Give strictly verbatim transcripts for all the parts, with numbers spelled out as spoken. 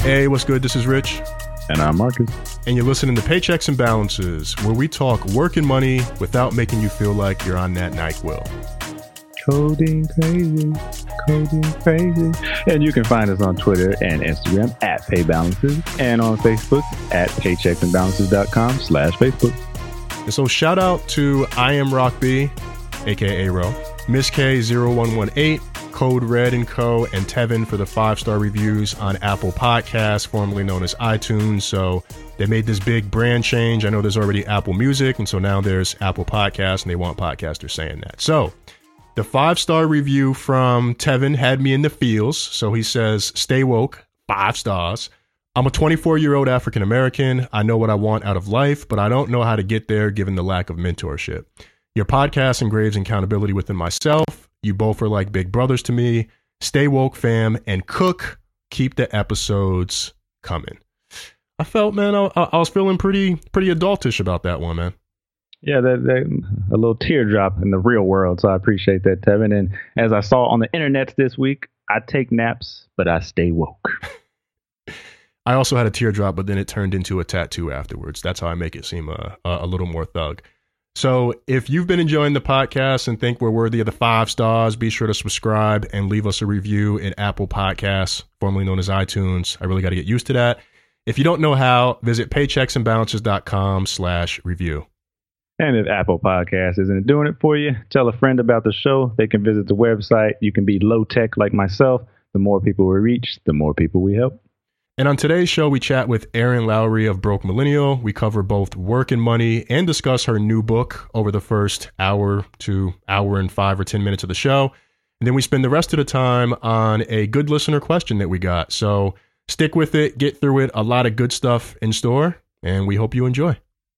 Hey, what's good? This is Rich. And I'm Marcus. And you're listening to Paychecks and Balances, where we talk work and money without making you feel like you're on that NyQuil. Coding crazy, coding crazy. And you can find us on Twitter and Instagram at PayBalances and on Facebook at paychecksandbalances.com slash Facebook. And so shout out to I Am Rock B, aka Ro, Miss K zero one one eight, Code Red and Co, and Tevin for the five-star reviews on Apple Podcasts, formerly known as iTunes. So they made this big brand change. I know there's already Apple Music, and so now there's Apple Podcasts, and they want podcasters saying that. So the five-star review from Tevin had me in the feels. So he says, stay woke, five stars. I'm a twenty-four-year-old African-American. I know what I want out of life, but I don't know how to get there given the lack of mentorship. Your podcast engraves accountability within myself. You both are like big brothers to me. Stay woke, fam, and cook. Keep the episodes coming. I felt, man, I, I was feeling pretty pretty adultish about that one, man. Yeah, that, that a little teardrop in the real world. So I appreciate that, Tevin. And as I saw on the internet this week, I take naps, but I stay woke. I also had a teardrop, but then it turned into a tattoo afterwards. That's how I make it seem a, a little more thug. So if you've been enjoying the podcast and think we're worthy of the five stars, be sure to subscribe and leave us a review in Apple Podcasts, formerly known as iTunes. I really got to get used to that. If you don't know how, visit paychecksandbalances.com slash review. And if Apple Podcasts isn't doing it for you, tell a friend about the show. They can visit the website. You can be low tech like myself. The more people we reach, the more people we help. And on today's show, we chat with Erin Lowry of Broke Millennial. We cover both work and money and discuss her new book over the first hour to hour and five or ten minutes of the show. And then we spend the rest of the time on a good listener question that we got. So stick with it, get through it. A lot of good stuff in store, and we hope you enjoy.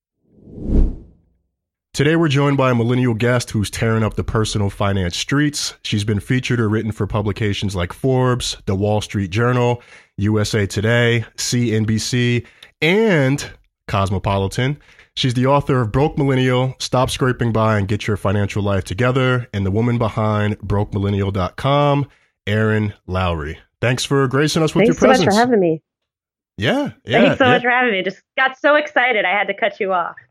Today, we're joined by a millennial guest who's tearing up the personal finance streets. She's been featured or written for publications like Forbes, The Wall Street Journal, U S A Today, C N B C, and Cosmopolitan. She's the author of Broke Millennial, Stop Scraping By and Get Your Financial Life Together, and the woman behind broke millennial dot com, Erin Lowry. Thanks for gracing us with Thanks your presence. Thanks so much for having me. Yeah, yeah. Thanks so yeah. much for having me. Just got so excited, I had to cut you off.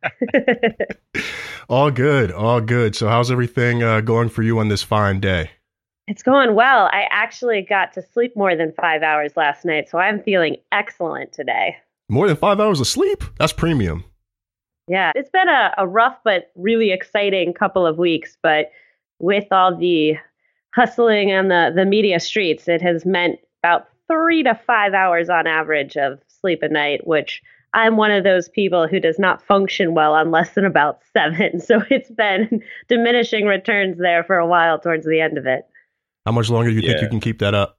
All good, all good. So how's everything uh, going for you on this fine day? It's going well. I actually got to sleep more than five hours last night, so I'm feeling excellent today. More than five hours of sleep? That's premium. Yeah, it's been a, a rough but really exciting couple of weeks, but with all the hustling on the, the media streets, it has meant about three to five hours on average of sleep a night, which I'm one of those people who does not function well on less than about seven. So it's been diminishing returns there for a while towards the end of it. How much longer do you Yeah. think you can keep that up?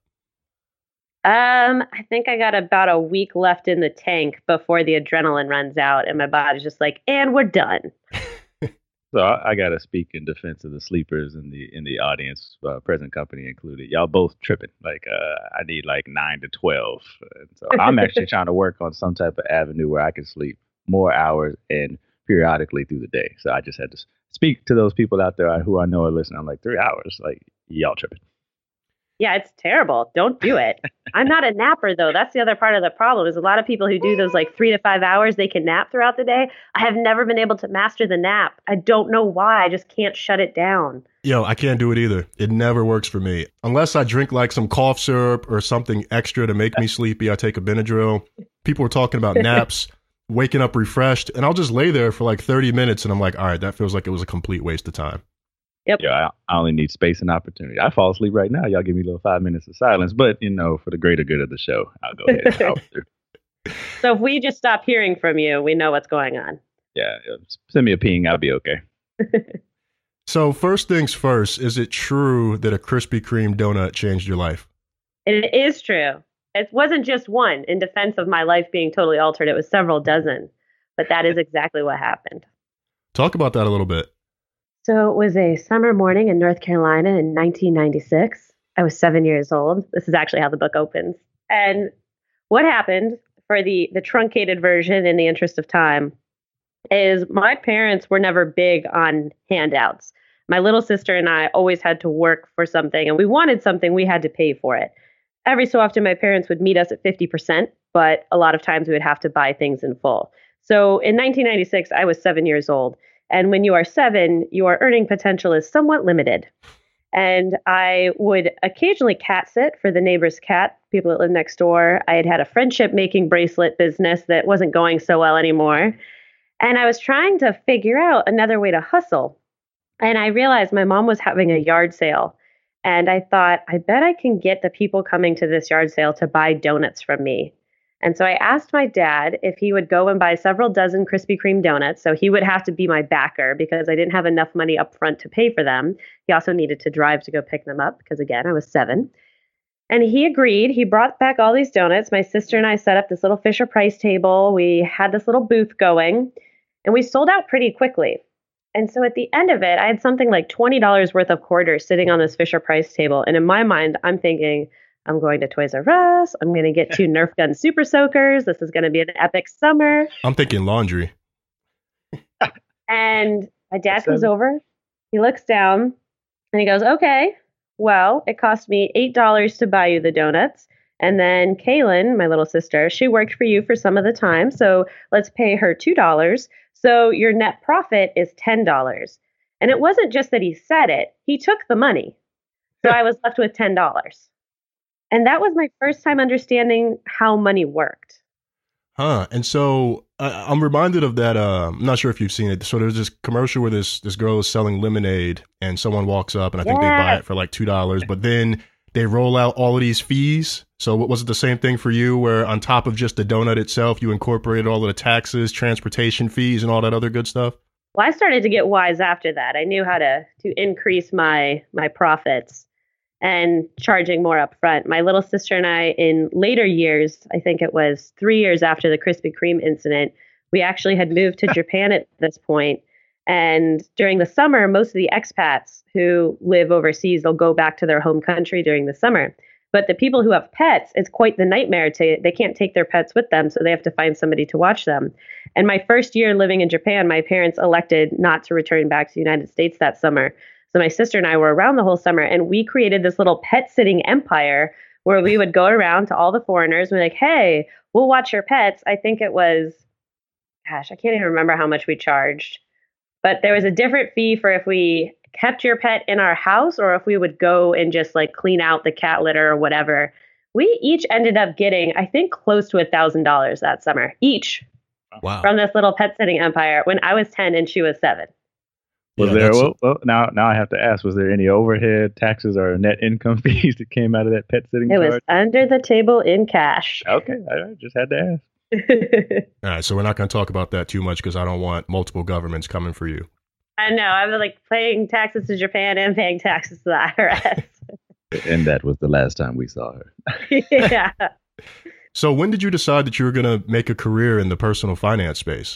Um, I think I got about a week left in the tank before the adrenaline runs out and my body's just like, and we're done. So I, I got to speak in defense of the sleepers in the in the audience, uh, present company included. Y'all both tripping. Like uh, I need like nine to twelve. And so I'm actually trying to work on some type of avenue where I can sleep more hours and periodically through the day. So I just had to speak to those people out there who I know are listening. I'm like, three hours, like y'all tripping. Yeah, it's terrible. Don't do it. I'm not a napper, though. That's the other part of the problem is a lot of people who do those like three to five hours, they can nap throughout the day. I have never been able to master the nap. I don't know why. I just can't shut it down. Yo, I can't do it either. It never works for me. Unless I drink like some cough syrup or something extra to make me sleepy, I take a Benadryl. People were talking about naps, waking up refreshed, and I'll just lay there for like thirty minutes and I'm like, all right, that feels like it was a complete waste of time. Yep. Yeah, I, I only need space and opportunity. I fall asleep right now. Y'all give me a little five minutes of silence, but you know, for the greater good of the show, I'll go ahead and power through. So if we just stop hearing from you, we know what's going on. Yeah, send me a ping. I'll be okay. So first things first, is it true that a Krispy Kreme donut changed your life? It is true. It wasn't just one. In defense of my life being totally altered, it was several dozen. But that is exactly what happened. Talk about that a little bit. So it was a summer morning in North Carolina in nineteen ninety-six. I was seven years old. This is actually how the book opens. And what happened, for the, the truncated version in the interest of time, is my parents were never big on handouts. My little sister and I always had to work for something, and we wanted something, we had to pay for it. every so often my parents would meet us at fifty percent, but a lot of times we would have to buy things in full. So in nineteen ninety-six, I was seven years old. And when you are seven, your earning potential is somewhat limited. And I would occasionally cat sit for the neighbor's cat, people that live next door. I had had a friendship making bracelet business that wasn't going so well anymore. And I was trying to figure out another way to hustle. And I realized my mom was having a yard sale. And I thought, I bet I can get the people coming to this yard sale to buy donuts from me. And so I asked my dad if he would go and buy several dozen Krispy Kreme donuts. So he would have to be my backer because I didn't have enough money up front to pay for them. He also needed to drive to go pick them up because, again, I was seven. And he agreed. He brought back all these donuts. My sister and I set up this little Fisher Price table. We had this little booth going, and we sold out pretty quickly. And so at the end of it, I had something like twenty dollars worth of quarters sitting on this Fisher Price table. And in my mind, I'm thinking, I'm going to Toys R Us. I'm going to get two Nerf gun Super Soakers. This is going to be an epic summer. I'm thinking laundry. And my dad comes over. He looks down and he goes, okay, well, it cost me eight dollars to buy you the donuts. And then Kaylin, my little sister, she worked for you for some of the time. So let's pay her two dollars. So your net profit is ten dollars. And it wasn't just that he said it. He took the money. So I was left with ten dollars. And that was my first time understanding how money worked. Huh. And so uh, I'm reminded of that. Uh, I'm not sure if you've seen it. So there's this commercial where this this girl is selling lemonade and someone walks up and I think yes. they buy it for like two dollars. But then they roll out all of these fees. So was it the same thing for you where on top of just the donut itself, you incorporated all of the taxes, transportation fees and all that other good stuff? Well, I started to get wise after that. I knew how to to increase my my profits and charging more upfront. My little sister and I, in later years, I think it was three years after the Krispy Kreme incident, we actually had moved to Japan at this point. And during the summer, most of the expats who live overseas, they'll go back to their home country during the summer. But the people who have pets, it's quite the nightmare. To, they can't take their pets with them, so they have to find somebody to watch them. And my first year living in Japan, my parents elected not to return back to the United States that summer. So my sister and I were around the whole summer, and we created this little pet sitting empire where we would go around to all the foreigners and be like, hey, we'll watch your pets. I think it was, gosh, I can't even remember how much we charged. But there was a different fee for if we kept your pet in our house or if we would go and just like clean out the cat litter or whatever. We each ended up getting, I think, close to a thousand dollars that summer, each. Wow. From this little pet sitting empire when I was ten and she was seven. Was yeah, there, well, well, now now I have to ask, was there any overhead taxes or net income fees that came out of that pet sitting It charge? was under the table in cash. Okay, I just had to ask. All right, so we're not going to talk about that too much because I don't want multiple governments coming for you. I know. I was like paying taxes to Japan and paying taxes to the I R S. And that was the last time we saw her. Yeah. So when did you decide that you were going to make a career in the personal finance space?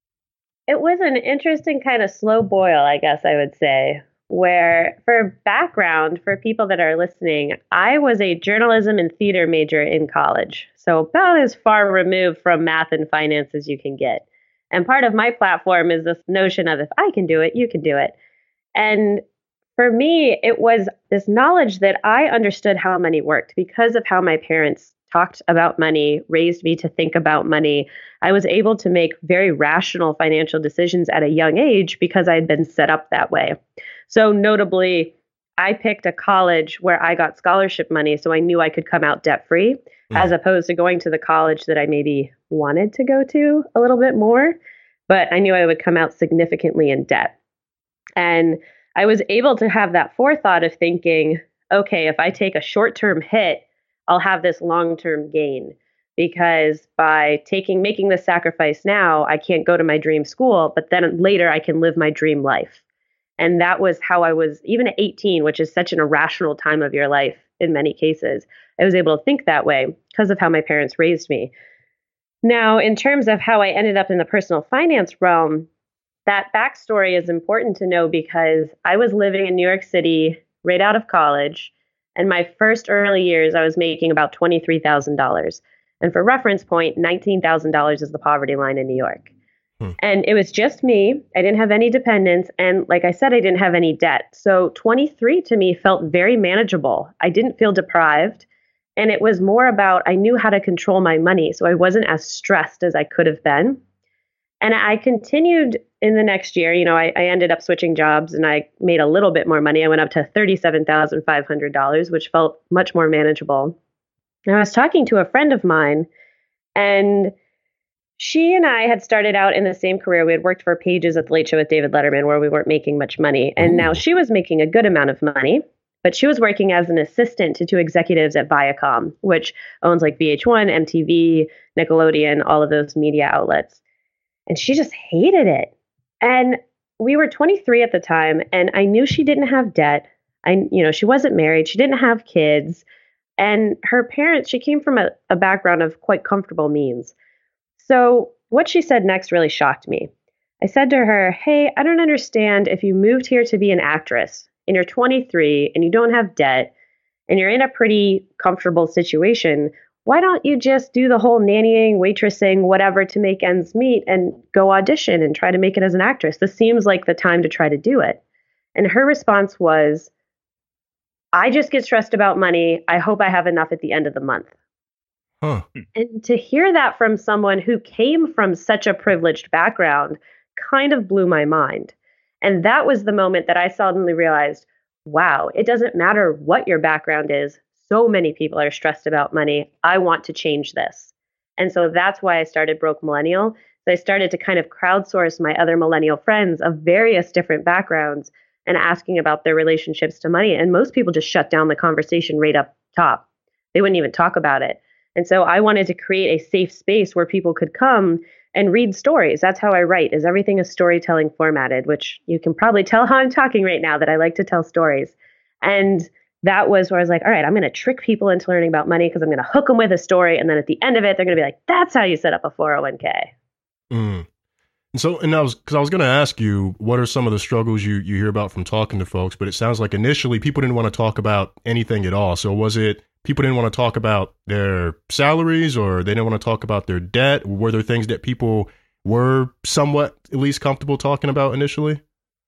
It was an interesting kind of slow boil, I guess I would say, where for background, for people that are listening, I was a journalism and theater major in college. So about as far removed from math and finance as you can get. And part of my platform is this notion of if I can do it, you can do it. And for me, it was this knowledge that I understood how money worked because of how my parents talked about money, raised me to think about money. I was able to make very rational financial decisions at a young age because I had been set up that way. So notably, I picked a college where I got scholarship money, so I knew I could come out debt-free, mm. as opposed to going to the college that I maybe wanted to go to a little bit more, but I knew I would come out significantly in debt. And I was able to have that forethought of thinking, okay, if I take a short-term hit, I'll have this long-term gain because by taking, making this sacrifice now, I can't go to my dream school, but then later I can live my dream life. And that was how I was, even at eighteen, which is such an irrational time of your life in many cases, I was able to think that way because of how my parents raised me. Now, in terms of how I ended up in the personal finance realm, that backstory is important to know because I was living in New York City right out of college. And my first early years, I was making about twenty-three thousand dollars. And for reference point, nineteen thousand dollars is the poverty line in New York. Hmm. And it was just me. I didn't have any dependents. And like I said, I didn't have any debt. So twenty-three to me felt very manageable. I didn't feel deprived. And it was more about I knew how to control my money. So I wasn't as stressed as I could have been. And I continued in the next year. You know, I, I ended up switching jobs and I made a little bit more money. I went up to thirty-seven thousand five hundred dollars, which felt much more manageable. And I was talking to a friend of mine, and she and I had started out in the same career. We had worked for Pages at the Late Show with David Letterman, where we weren't making much money. And Ooh. Now she was making a good amount of money, but she was working as an assistant to two executives at Viacom, which owns like V H one, M T V, Nickelodeon, all of those media outlets. And she just hated it. And we were twenty-three at the time, and I knew she didn't have debt. I, you know, she wasn't married. She didn't have kids. And her parents, she came from a, a background of quite comfortable means. So what she said next really shocked me. I said to her, hey, I don't understand if you moved here to be an actress and you're twenty-three and you don't have debt and you're in a pretty comfortable situation. Why don't you just do the whole nannying, waitressing, whatever to make ends meet and go audition and try to make it as an actress? This seems like the time to try to do it. And her response was, I just get stressed about money. I hope I have enough at the end of the month. Huh. And to hear that from someone who came from such a privileged background kind of blew my mind. And that was the moment that I suddenly realized, wow, it doesn't matter what your background is. So many people are stressed about money. I want to change this. And so that's why I started Broke Millennial. So I started to kind of crowdsource my other millennial friends of various different backgrounds and asking about their relationships to money. And most people just shut down the conversation right up top. They wouldn't even talk about it. And so I wanted to create a safe space where people could come and read stories. That's how I write, is everything is storytelling formatted, which you can probably tell how I'm talking right now, that I like to tell stories. And that was where I was like, all right, I'm going to trick people into learning about money because I'm going to hook them with a story. And then at the end of it, they're going to be like, that's how you set up a four oh one k. Mm. And so, and I was, because I was going to ask you, what are some of the struggles you, you hear about from talking to folks? But it sounds like initially people didn't want to talk about anything at all. So was it people didn't want to talk about their salaries, or they didn't want to talk about their debt? Were there things that people were somewhat at least comfortable talking about initially?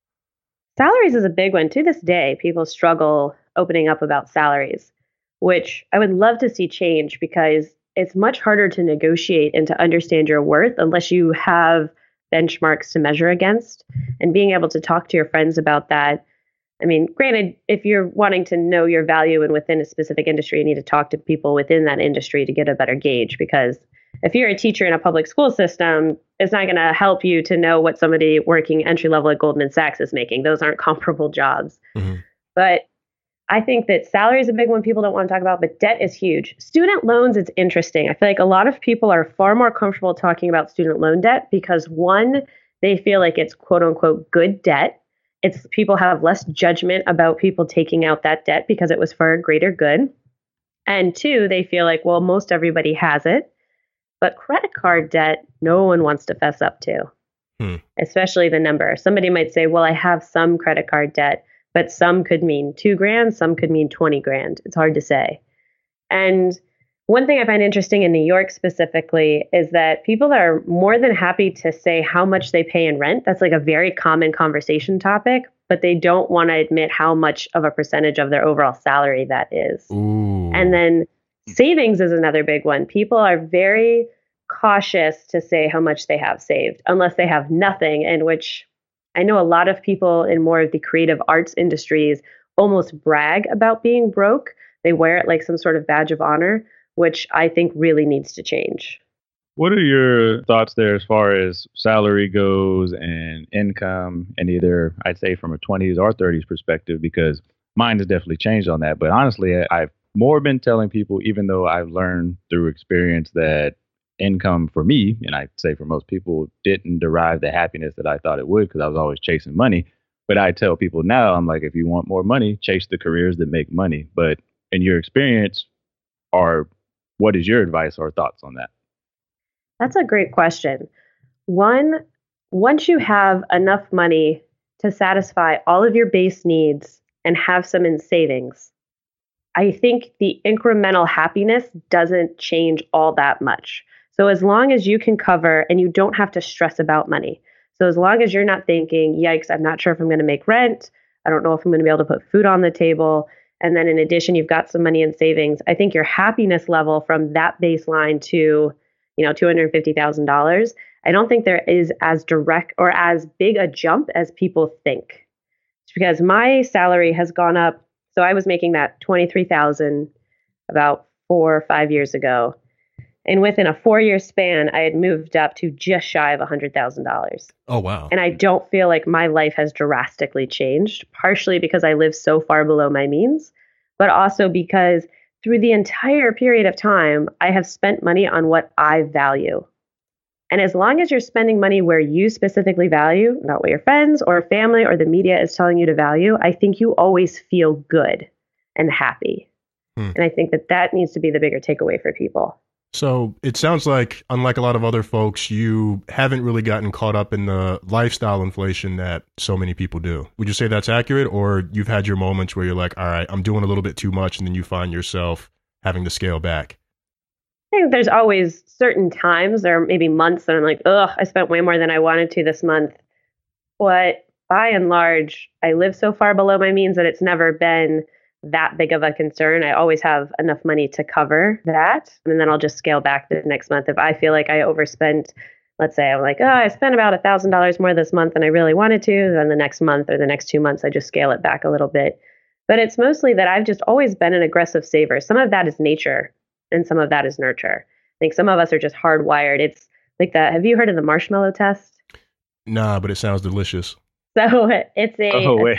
Salaries is a big one. To this day, people struggle opening up about salaries, which I would love to see change, because it's much harder to negotiate and to understand your worth unless you have benchmarks to measure against. And being able to talk to your friends about that. I mean, granted, if you're wanting to know your value and within a specific industry, you need to talk to people within that industry to get a better gauge. Because if you're a teacher in a public school system, it's not going to help you to know what somebody working entry level at Goldman Sachs is making. Those aren't comparable jobs. Mm-hmm. But I think that salary is a big one people don't want to talk about, but debt is huge. Student loans, it's interesting. I feel like a lot of people are far more comfortable talking about student loan debt because, one, they feel like it's quote unquote good debt. It's people have less judgment about people taking out that debt because it was for a greater good. And two, they feel like, well, most everybody has it. But credit card debt, no one wants to fess up to, hmm. especially the number. Somebody might say, well, I have some credit card debt, but some could mean two grand, some could mean twenty grand. It's hard to say. And one thing I find interesting in New York specifically is that people are more than happy to say how much they pay in rent. That's like a very common conversation topic, but they don't want to admit how much of a percentage of their overall salary that is. Ooh. And then savings is another big one. People are very cautious to say how much they have saved unless they have nothing, in which I know a lot of people in more of the creative arts industries almost brag about being broke. They wear it like some sort of badge of honor, which I think really needs to change. What are your thoughts there as far as salary goes and income, and either I'd say from a twenties or thirties perspective, because mine has definitely changed on that. But honestly, I've more been telling people, even though I've learned through experience that income for me, and I'd say for most people, didn't derive the happiness that I thought it would because I was always chasing money. But I tell people now, I'm like, if you want more money, chase the careers that make money. But in your experience, or what is your advice or thoughts on that? That's a great question. One, once you have enough money to satisfy all of your base needs and have some in savings, I think the incremental happiness doesn't change all that much. So as long as you can cover and you don't have to stress about money. So as long as you're not thinking, yikes, I'm not sure if I'm going to make rent. I don't know if I'm going to be able to put food on the table. and then in addition, you've got some money in savings, I think your happiness level from that baseline to, you know, two hundred fifty thousand dollars, I don't think there is as direct or as big a jump as people think. It's because my salary has gone up. So I was making that twenty-three thousand dollars about four or five years ago. And within a four-year span, I had moved up to just shy of one hundred thousand dollars. Oh, wow. And I don't feel like my life has drastically changed, partially because I live so far below my means, but also because through the entire period of time, I have spent money on what I value. And as long as you're spending money where you specifically value, not what your friends or family or the media is telling you to value, I think you always feel good and happy. Hmm. And I think that that needs to be the bigger takeaway for people. So it sounds like, unlike a lot of other folks, you haven't really gotten caught up in the lifestyle inflation that so many people do. Would you say that's accurate? Or you've had your moments where you're like, all right, I'm doing a little bit too much, and then you find yourself having to scale back? I think there's always certain times or maybe months that I'm like, ugh, I spent way more than I wanted to this month. But by and large, I live so far below my means that it's never been that big of a concern. I always have enough money to cover that. And then I'll just scale back the next month. If I feel like I overspent, let's say I'm like, oh, I spent about one thousand dollars more this month than I really wanted to, then the next month or the next two months, I just scale it back a little bit. But it's mostly that I've just always been an aggressive saver. Some of that is nature and some of that is nurture. I think some of us are just hardwired. It's like that. Have you heard of the marshmallow test? Nah, but it sounds delicious. So it's a. Oh, wait.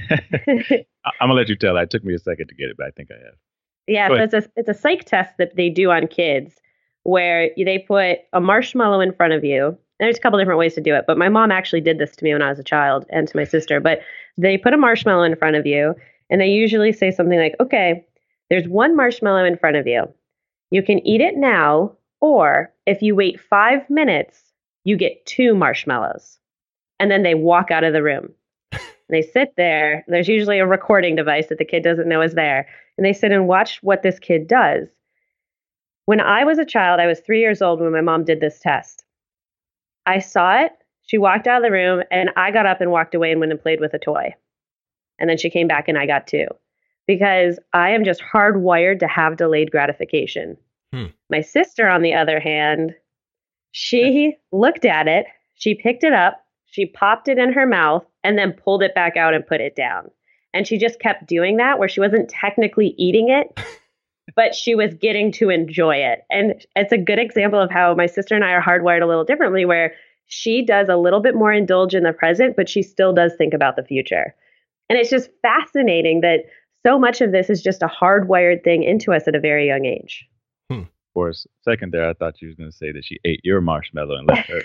I'm gonna let you tell. It took me a second to get it, but I think I have. Yeah, so it's a it's a psych test that they do on kids, where they put a marshmallow in front of you. And there's a couple different ways to do it, but my mom actually did this to me when I was a child and to my sister. But they put a marshmallow in front of you, and they usually say something like, "Okay, there's one marshmallow in front of you. You can eat it now, or if you wait five minutes, you get two marshmallows." And then they walk out of the room. They sit there. There's usually a recording device that the kid doesn't know is there. And they sit and watch what this kid does. When I was a child, I was three years old when my mom did this test. I saw it. She walked out of the room and I got up and walked away and went and played with a toy. And then she came back and I got two. Because I am just hardwired to have delayed gratification. Hmm. My sister, on the other hand, she looked at it. She picked it up. She popped it in her mouth and then pulled it back out and put it down. And she just kept doing that where she wasn't technically eating it, but she was getting to enjoy it. And it's a good example of how my sister and I are hardwired a little differently, where she does a little bit more indulge in the present, but she still does think about the future. And it's just fascinating that so much of this is just a hardwired thing into us at a very young age. Hmm. For a second there, I thought you was going to say that she ate your marshmallow and left her.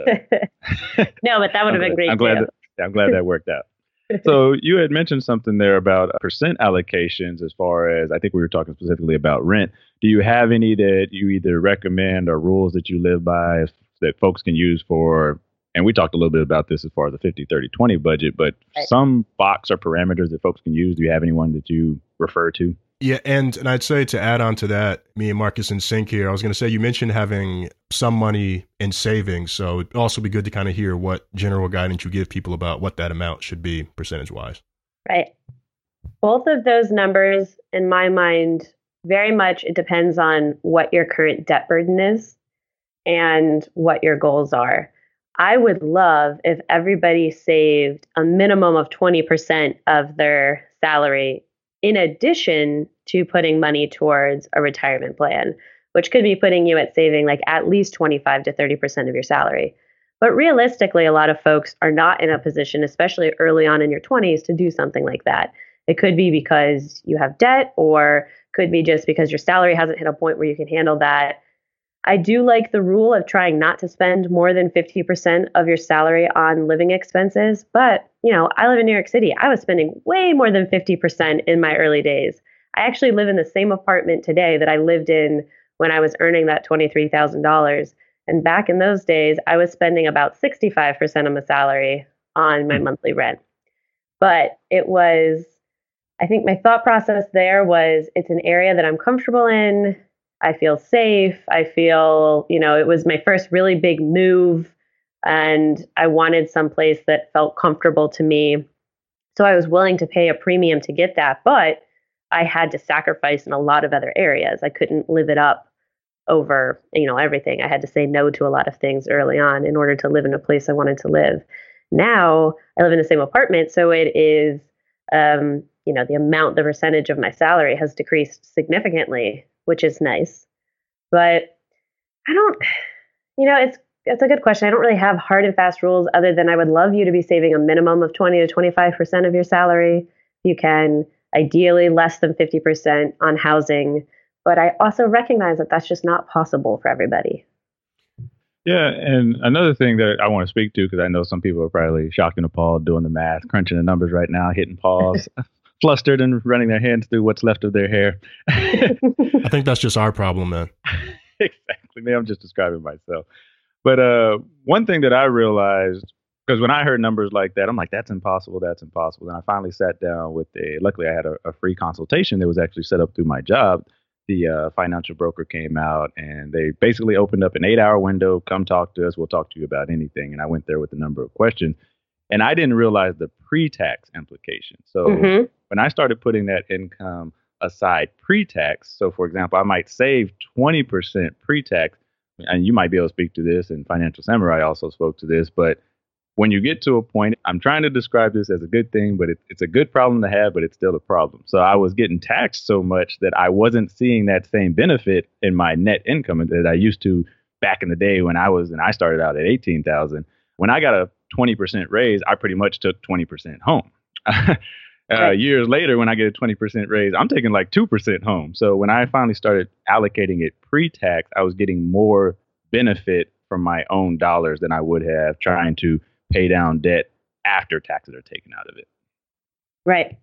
So. No, but that would have been great. I'm glad, too. That, I'm glad that worked out. So you had mentioned something there about percent allocations as far as, I think we were talking specifically about rent. Do you have any that you either recommend or rules that you live by that folks can use for, and we talked a little bit about this as far as the fifty, thirty, twenty budget, but right. Some box or parameters that folks can use, do you have anyone that you refer to? Yeah, and, and I'd say to add on to that, me and Marcus in sync here, I was going to say, you mentioned having some money in savings, so it'd also be good to kind of hear what general guidance you give people about what that amount should be percentage-wise. Right. Both of those numbers, in my mind, very much it depends on what your current debt burden is and what your goals are. I would love if everybody saved a minimum of twenty percent of their salary in addition to putting money towards a retirement plan, which could be putting you at saving like at least twenty-five to thirty percent of your salary. But realistically, a lot of folks are not in a position, especially early on in your twenties, to do something like that. It could be because you have debt, or could be just because your salary hasn't hit a point where you can handle that. I do like the rule of trying not to spend more than fifty percent of your salary on living expenses. But, you know, I live in New York City. I was spending way more than fifty percent in my early days. I actually live in the same apartment today that I lived in when I was earning that twenty-three thousand dollars. And back in those days, I was spending about sixty-five percent of my salary on my monthly rent. But it was, I think my thought process there was, it's an area that I'm comfortable in. I feel safe. I feel, you know, it was my first really big move and I wanted someplace that felt comfortable to me. So I was willing to pay a premium to get that. But I had to sacrifice in a lot of other areas. I couldn't live it up over, you know, everything. I had to say no to a lot of things early on in order to live in a place I wanted to live. Now I live in the same apartment, so it is, um, you know, the amount, the percentage of my salary has decreased significantly, which is nice. But I don't, you know, it's it's a good question. I don't really have hard and fast rules other than I would love you to be saving a minimum of twenty to twenty-five percent of your salary. You can ideally less than fifty percent on housing. But I also recognize that that's just not possible for everybody. Yeah, and another thing that I want to speak to, because I know some people are probably shocked and appalled doing the math, crunching the numbers right now, hitting pause, flustered and running their hands through what's left of their hair. I think that's just our problem, man. Exactly. Maybe I'm just describing myself. But uh, one thing that I realized, because when I heard numbers like that, I'm like, that's impossible, that's impossible. And I finally sat down with a, luckily I had a, a free consultation that was actually set up through my job. The uh, financial broker came out and they basically opened up an eight hour window. Come talk to us. We'll talk to you about anything. And I went there with a number of questions and I didn't realize the pre-tax implications. So mm-hmm. when I started putting that income aside pre-tax, so for example, I might save twenty percent pre-tax, and you might be able to speak to this, and Financial Samurai also spoke to this, but when you get to a point, I'm trying to describe this as a good thing, but it, it's a good problem to have, but it's still a problem. So I was getting taxed so much that I wasn't seeing that same benefit in my net income that I used to back in the day when I was, and I started out at eighteen thousand. When I got a twenty percent raise, I pretty much took twenty percent home. uh, right. Years later, when I get a twenty percent raise, I'm taking like two percent home. So when I finally started allocating it pre-tax, I was getting more benefit from my own dollars than I would have trying to pay down debt after taxes are taken out of it. Right.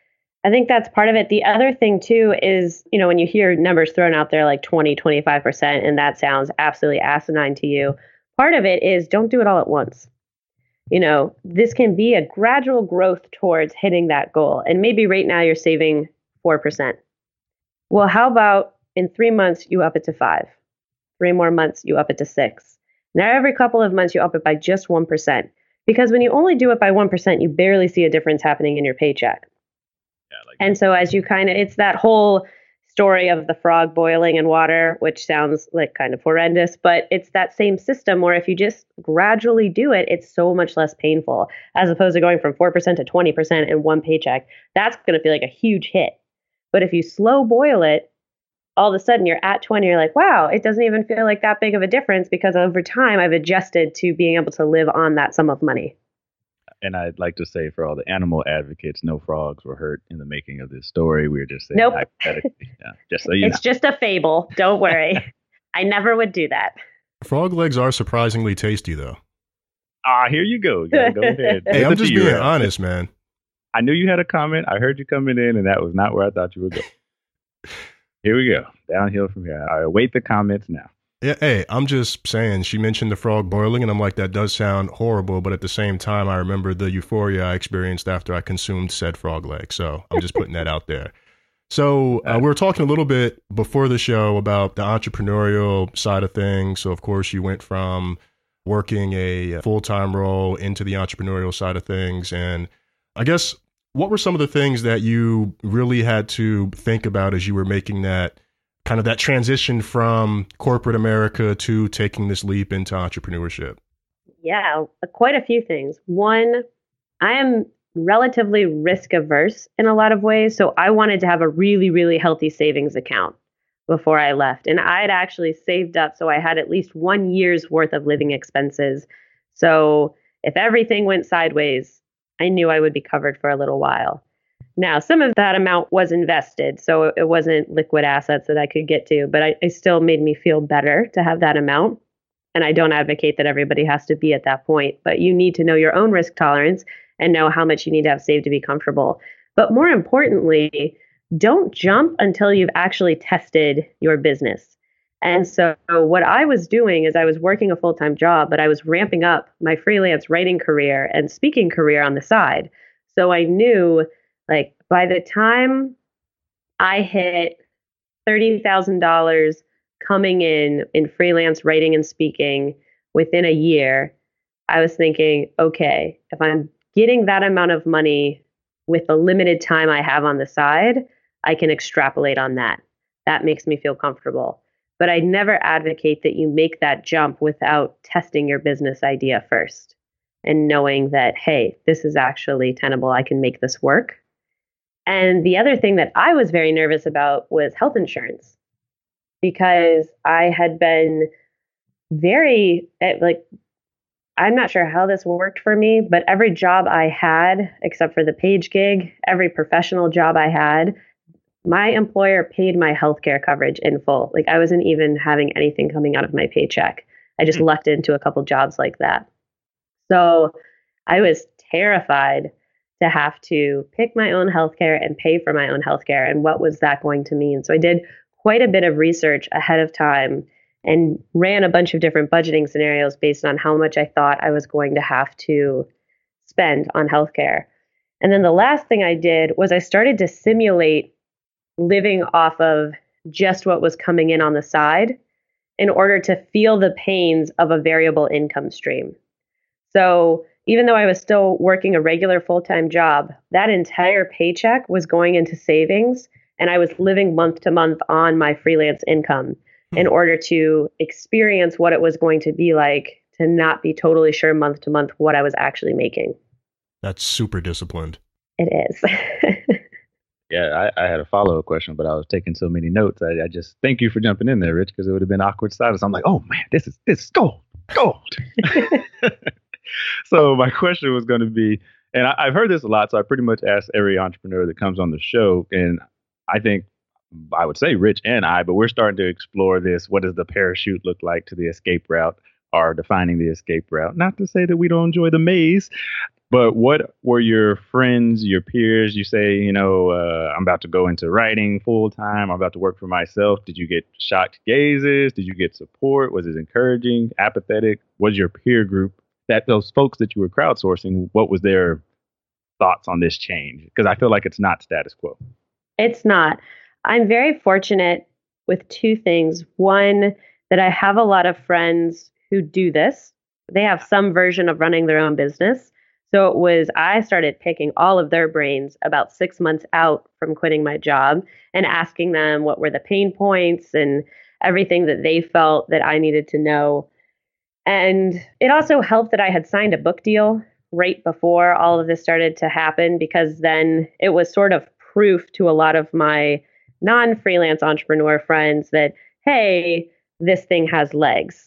I think that's part of it. The other thing too is, you know, when you hear numbers thrown out there like twenty, twenty-five percent, and that sounds absolutely asinine to you, part of it is don't do it all at once. You know, this can be a gradual growth towards hitting that goal. And maybe right now you're saving four percent. Well, how about in three months, you up it to five, three more months, you up it to six. Now, every couple of months, you up it by just one percent. Because when you only do it by one percent, you barely see a difference happening in your paycheck. Yeah, like and so as you kind of, it's that whole story of the frog boiling in water, which sounds like kind of horrendous, but it's that same system where if you just gradually do it, it's so much less painful as opposed to going from four percent to twenty percent in one paycheck. That's going to feel like a huge hit. But if you slow boil it, all of a sudden you're at twenty, you're like, wow, it doesn't even feel like that big of a difference because over time I've adjusted to being able to live on that sum of money. And I'd like to say for all the animal advocates, no frogs were hurt in the making of this story. We were just saying nope. hypothetically. Yeah, just so you it's know. just a fable. Don't worry. I never would do that. Frog legs are surprisingly tasty, though. Ah, here you go. You gotta go ahead. Hey, I'm just being honest, man. I knew you had a comment. I heard you coming in, and that was not where I thought you would go. Here we go. Downhill from here. I await the comments now. Yeah, hey, I'm just saying, she mentioned the frog boiling, and I'm like, that does sound horrible, but at the same time, I remember the euphoria I experienced after I consumed said frog leg. So I'm just putting that out there. So uh, we were talking a little bit before the show about the entrepreneurial side of things. So, of course, you went from working a full-time role into the entrepreneurial side of things. And I guess, what were some of the things that you really had to think about as you were making that kind of that transition from corporate America to taking this leap into entrepreneurship? Yeah, quite a few things. One, I am relatively risk averse in a lot of ways. So I wanted to have a really, really healthy savings account before I left. And I had actually saved up so I had at least one year's worth of living expenses. So if everything went sideways, I knew I would be covered for a little while. Now, some of that amount was invested, so it wasn't liquid assets that I could get to, but I, it still made me feel better to have that amount. And I don't advocate that everybody has to be at that point, but you need to know your own risk tolerance and know how much you need to have saved to be comfortable. But more importantly, don't jump until you've actually tested your business. And so what I was doing is I was working a full-time job, but I was ramping up my freelance writing career and speaking career on the side. So I knew, like, by the time I hit thirty thousand dollars coming in in freelance writing and speaking within a year, I was thinking, okay, if I'm getting that amount of money with the limited time I have on the side, I can extrapolate on that. That makes me feel comfortable. But I never advocate that you make that jump without testing your business idea first and knowing that, hey, this is actually tenable. I can make this work. And the other thing that I was very nervous about was health insurance, because I had been very, like, I'm not sure how this worked for me, but every job I had, except for the page gig, every professional job I had, my employer paid my healthcare coverage in full. Like, I wasn't even having anything coming out of my paycheck. I just lucked into a couple jobs like that. So I was terrified to have to pick my own healthcare and pay for my own healthcare. And what was that going to mean? So I did quite a bit of research ahead of time and ran a bunch of different budgeting scenarios based on how much I thought I was going to have to spend on healthcare. And then the last thing I did was I started to simulate living off of just what was coming in on the side in order to feel the pains of a variable income stream. So even though I was still working a regular full-time job, that entire paycheck was going into savings, and I was living month to month on my freelance income in order to experience what it was going to be like to not be totally sure month to month what I was actually making. That's super disciplined. It is. Yeah, I, I had a follow-up question, but I was taking so many notes. I, I just thank you for jumping in there, Rich, because it would have been awkward silence. I'm like, oh man, this is this is gold, gold. So my question was going to be, and I, I've heard this a lot, so I pretty much ask every entrepreneur that comes on the show, and I think I would say Rich and I, but we're starting to explore this. What does the parachute look like to the escape route, or defining the escape route? Not to say that we don't enjoy the maze, but what were your friends, your peers? You say, you know, uh, I'm about to go into writing full time. I'm about to work for myself. Did you get shocked gazes? Did you get support? Was it encouraging, apathetic? Was your peer group, that those folks that you were crowdsourcing, what was their thoughts on this change? Because I feel like it's not status quo. It's not. I'm very fortunate with two things. One, that I have a lot of friends who do this. They have some version of running their own business. So it was, I started picking all of their brains about six months out from quitting my job and asking them what were the pain points and everything that they felt that I needed to know. And it also helped that I had signed a book deal right before all of this started to happen, because then it was sort of proof to a lot of my non-freelance entrepreneur friends that, hey, this thing has legs.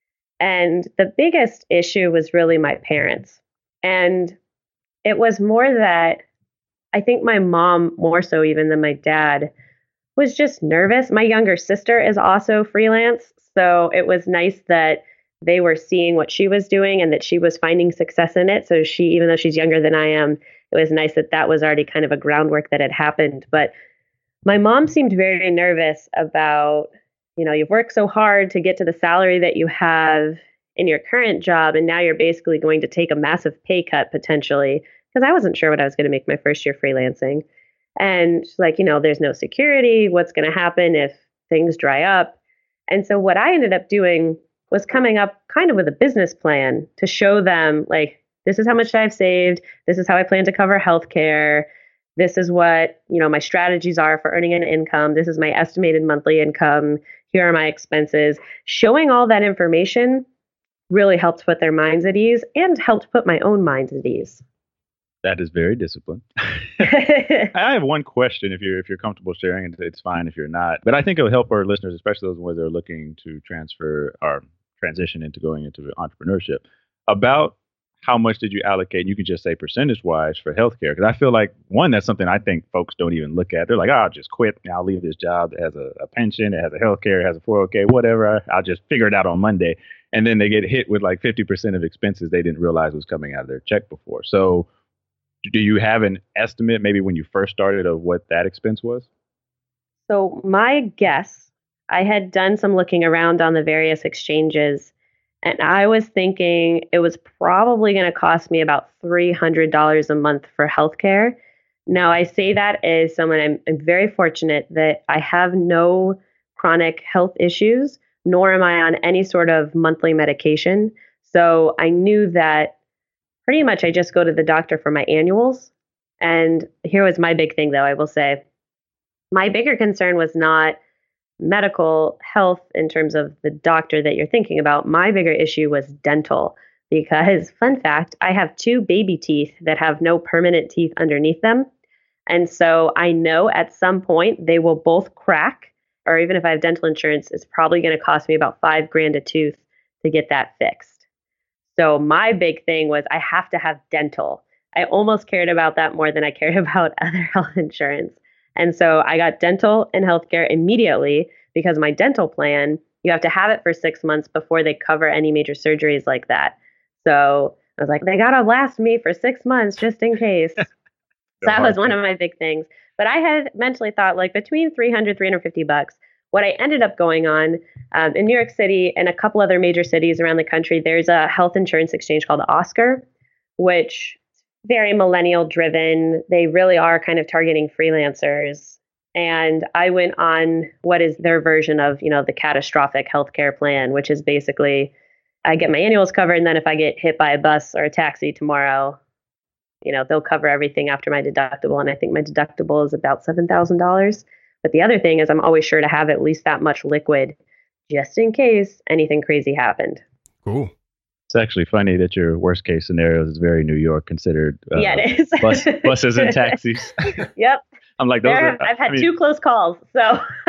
And the biggest issue was really my parents. And it was more that I think my mom, more so even than my dad, was just nervous. My younger sister is also freelance. So it was nice that they were seeing what she was doing and that she was finding success in it. So she, even though she's younger than I am, it was nice that that was already kind of a groundwork that had happened. But my mom seemed very nervous about, you know, you've worked so hard to get to the salary that you have in your current job, and now you're basically going to take a massive pay cut potentially, because I wasn't sure what I was going to make my first year freelancing. And she's like, you know, there's no security. What's going to happen if things dry up? And so what I ended up doing was coming up kind of with a business plan to show them, like, this is how much I've saved. This is how I plan to cover healthcare. This is what, you know, my strategies are for earning an income. This is my estimated monthly income. Here are my expenses. Showing all that information really helped put their minds at ease and helped put my own mind at ease. That is very disciplined. I have one question. If you're if you're comfortable sharing, it, it's fine if you're not. But I think it'll help our listeners, especially those ones that are looking to transfer or transition into going into entrepreneurship. About how much did you allocate? You could just say percentage wise for healthcare, because I feel like, one, that's something I think folks don't even look at. They're like, oh, I'll just quit. I'll leave this job that has a, a pension, it has a healthcare, it has a four oh K, whatever. I'll just figure it out on Monday. And then they get hit with like fifty percent of expenses they didn't realize was coming out of their check before. So do you have an estimate, maybe when you first started, of what that expense was? So my guess, I had done some looking around on the various exchanges, and I was thinking it was probably going to cost me about three hundred dollars a month for healthcare. Now, I say that as someone, I'm, I'm very fortunate that I have no chronic health issues, nor am I on any sort of monthly medication. So I knew that pretty much I just go to the doctor for my annuals. And here was my big thing, though, I will say. My bigger concern was not medical health in terms of the doctor that you're thinking about. My bigger issue was dental because, fun fact, I have two baby teeth that have no permanent teeth underneath them. And so I know at some point they will both crack, or even if I have dental insurance, it's probably going to cost me about five grand a tooth to get that fixed. So my big thing was I have to have dental. I almost cared about that more than I cared about other health insurance. And so I got dental and healthcare immediately because my dental plan, you have to have it for six months before they cover any major surgeries like that. So I was like, they got to last me for six months just in case. So that was one of my big things. But I had mentally thought like between three hundred, three hundred fifty bucks. What I ended up going on um, in New York City and a couple other major cities around the country, there's a health insurance exchange called Oscar, which very millennial driven. They really are kind of targeting freelancers. And I went on what is their version of, you know, the catastrophic healthcare plan, which is basically I get my annuals covered. And then if I get hit by a bus or a taxi tomorrow, you know, they'll cover everything after my deductible. And I think my deductible is about seven thousand dollars. But the other thing is I'm always sure to have at least that much liquid just in case anything crazy happened. Cool. It's actually funny that your worst case scenario is very New York considered. Uh, yeah, it is. bus, buses and taxis. Yep. I'm like, those there, are, I've had I mean, two close calls. So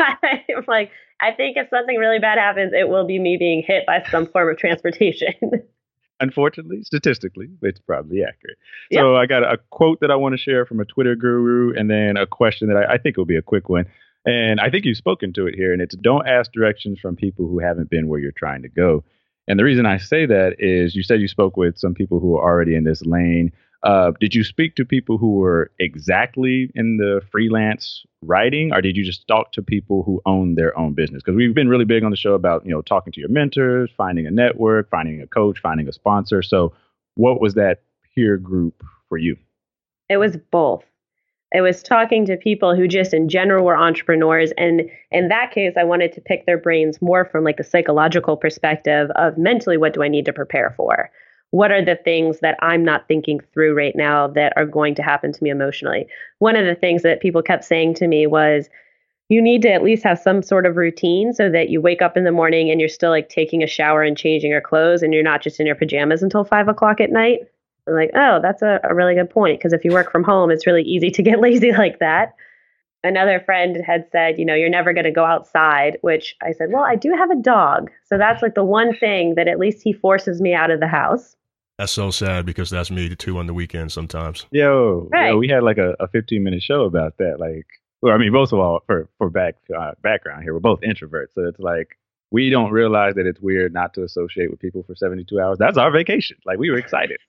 I'm like, I think if something really bad happens, it will be me being hit by some form of transportation. Unfortunately, statistically, it's probably accurate. Yep. So I got a quote that I want to share from a Twitter guru, and then a question that I, I think will be a quick one. And I think you've spoken to it here, and it's don't ask directions from people who haven't been where you're trying to go. And the reason I say that is you said you spoke with some people who are already in this lane. Uh, did you speak to people who were exactly in the freelance writing, or did you just talk to people who own their own business? Because we've been really big on the show about, you know, talking to your mentors, finding a network, finding a coach, finding a sponsor. So what was that peer group for you? It was both. It was talking to people who just in general were entrepreneurs. And in that case, I wanted to pick their brains more from like the psychological perspective of mentally, what do I need to prepare for? What are the things that I'm not thinking through right now that are going to happen to me emotionally? One of the things that people kept saying to me was, you need to at least have some sort of routine so that you wake up in the morning and you're still like taking a shower and changing your clothes and you're not just in your pajamas until five o'clock at night. I'm like, oh, that's a, a really good point. Because if you work from home, it's really easy to get lazy like that. Another friend had said, you know, you're never going to go outside, which I said, well, I do have a dog. So that's like the one thing that at least he forces me out of the house. That's so sad because that's me too on the weekend sometimes. Yo, right. yo we had like a, a fifteen minute show about that. Like, well, I mean, most of all, for, for back uh, background here, we're both introverts. So it's like, we don't realize that it's weird not to associate with people for seventy-two hours. That's our vacation. Like, we were excited.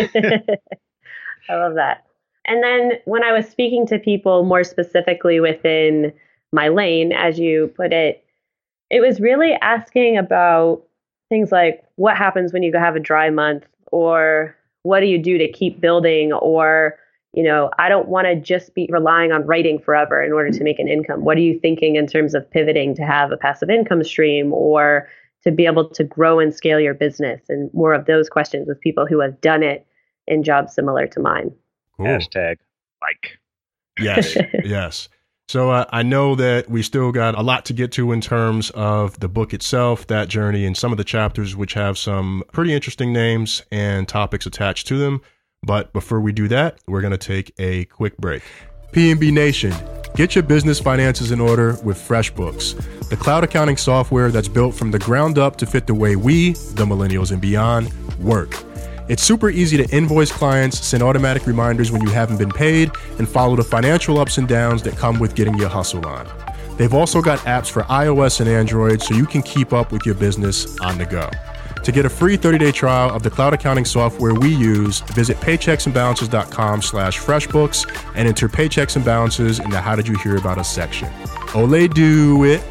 I love that. And then when I was speaking to people more specifically within my lane, as you put it, it was really asking about things like what happens when you have a dry month, or what do you do to keep building, or, you know, I don't want to just be relying on writing forever in order to make an income. What are you thinking in terms of pivoting to have a passive income stream or to be able to grow and scale your business? And more of those questions with people who have done it in jobs similar to mine. Cool. Hashtag like. Yes, yes. So uh, I know that we still got a lot to get to in terms of the book itself, that journey, and some of the chapters which have some pretty interesting names and topics attached to them. But before we do that, we're going to take a quick break. P N B Nation, get your business finances in order with FreshBooks, the cloud accounting software that's built from the ground up to fit the way we, the millennials and beyond, work. It's super easy to invoice clients, send automatic reminders when you haven't been paid, and follow the financial ups and downs that come with getting your hustle on. They've also got apps for iOS and Android so you can keep up with your business on the go. To get a free thirty-day trial of the cloud accounting software we use, visit paychecksandbalances.com slash freshbooks and enter paychecks and balances in the How Did You Hear About Us section. Ole do it.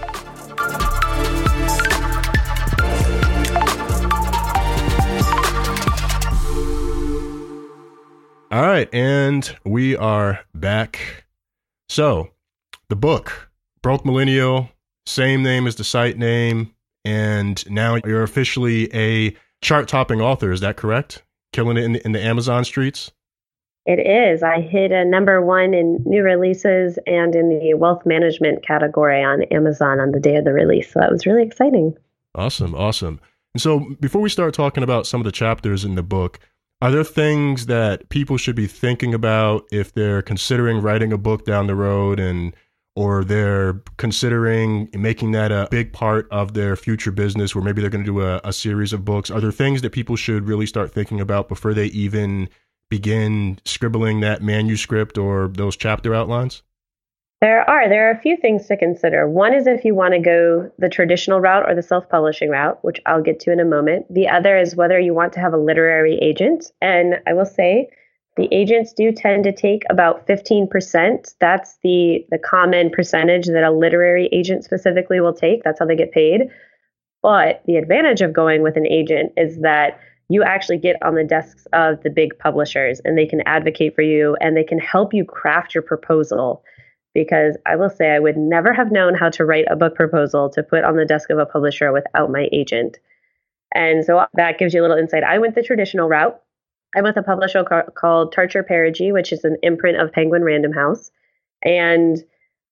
All right, and we are back. So, the book, Broke Millennial, same name as the site name, and now you're officially a chart-topping author. Is that correct? Killing it in the, in the Amazon streets? It is. I hit a number one in new releases and in the wealth management category on Amazon on the day of the release. So that was really exciting. Awesome. Awesome. And so before we start talking about some of the chapters in the book, are there things that people should be thinking about if they're considering writing a book down the road, and or they're considering making that a big part of their future business, where maybe they're going to do a, a series of books? Are there things that people should really start thinking about before they even begin scribbling that manuscript or those chapter outlines? There are. There are a few things to consider. One is if you want to go the traditional route or the self-publishing route, which I'll get to in a moment. The other is whether you want to have a literary agent. And I will say the agents do tend to take about fifteen percent. That's the, the common percentage that a literary agent specifically will take. That's how they get paid. But the advantage of going with an agent is that you actually get on the desks of the big publishers, and they can advocate for you and they can help you craft your proposal. Because I will say I would never have known how to write a book proposal to put on the desk of a publisher without my agent. And so that gives you a little insight. I went the traditional route. I'm with a publisher ca- called Tarcher Perigee, which is an imprint of Penguin Random House. And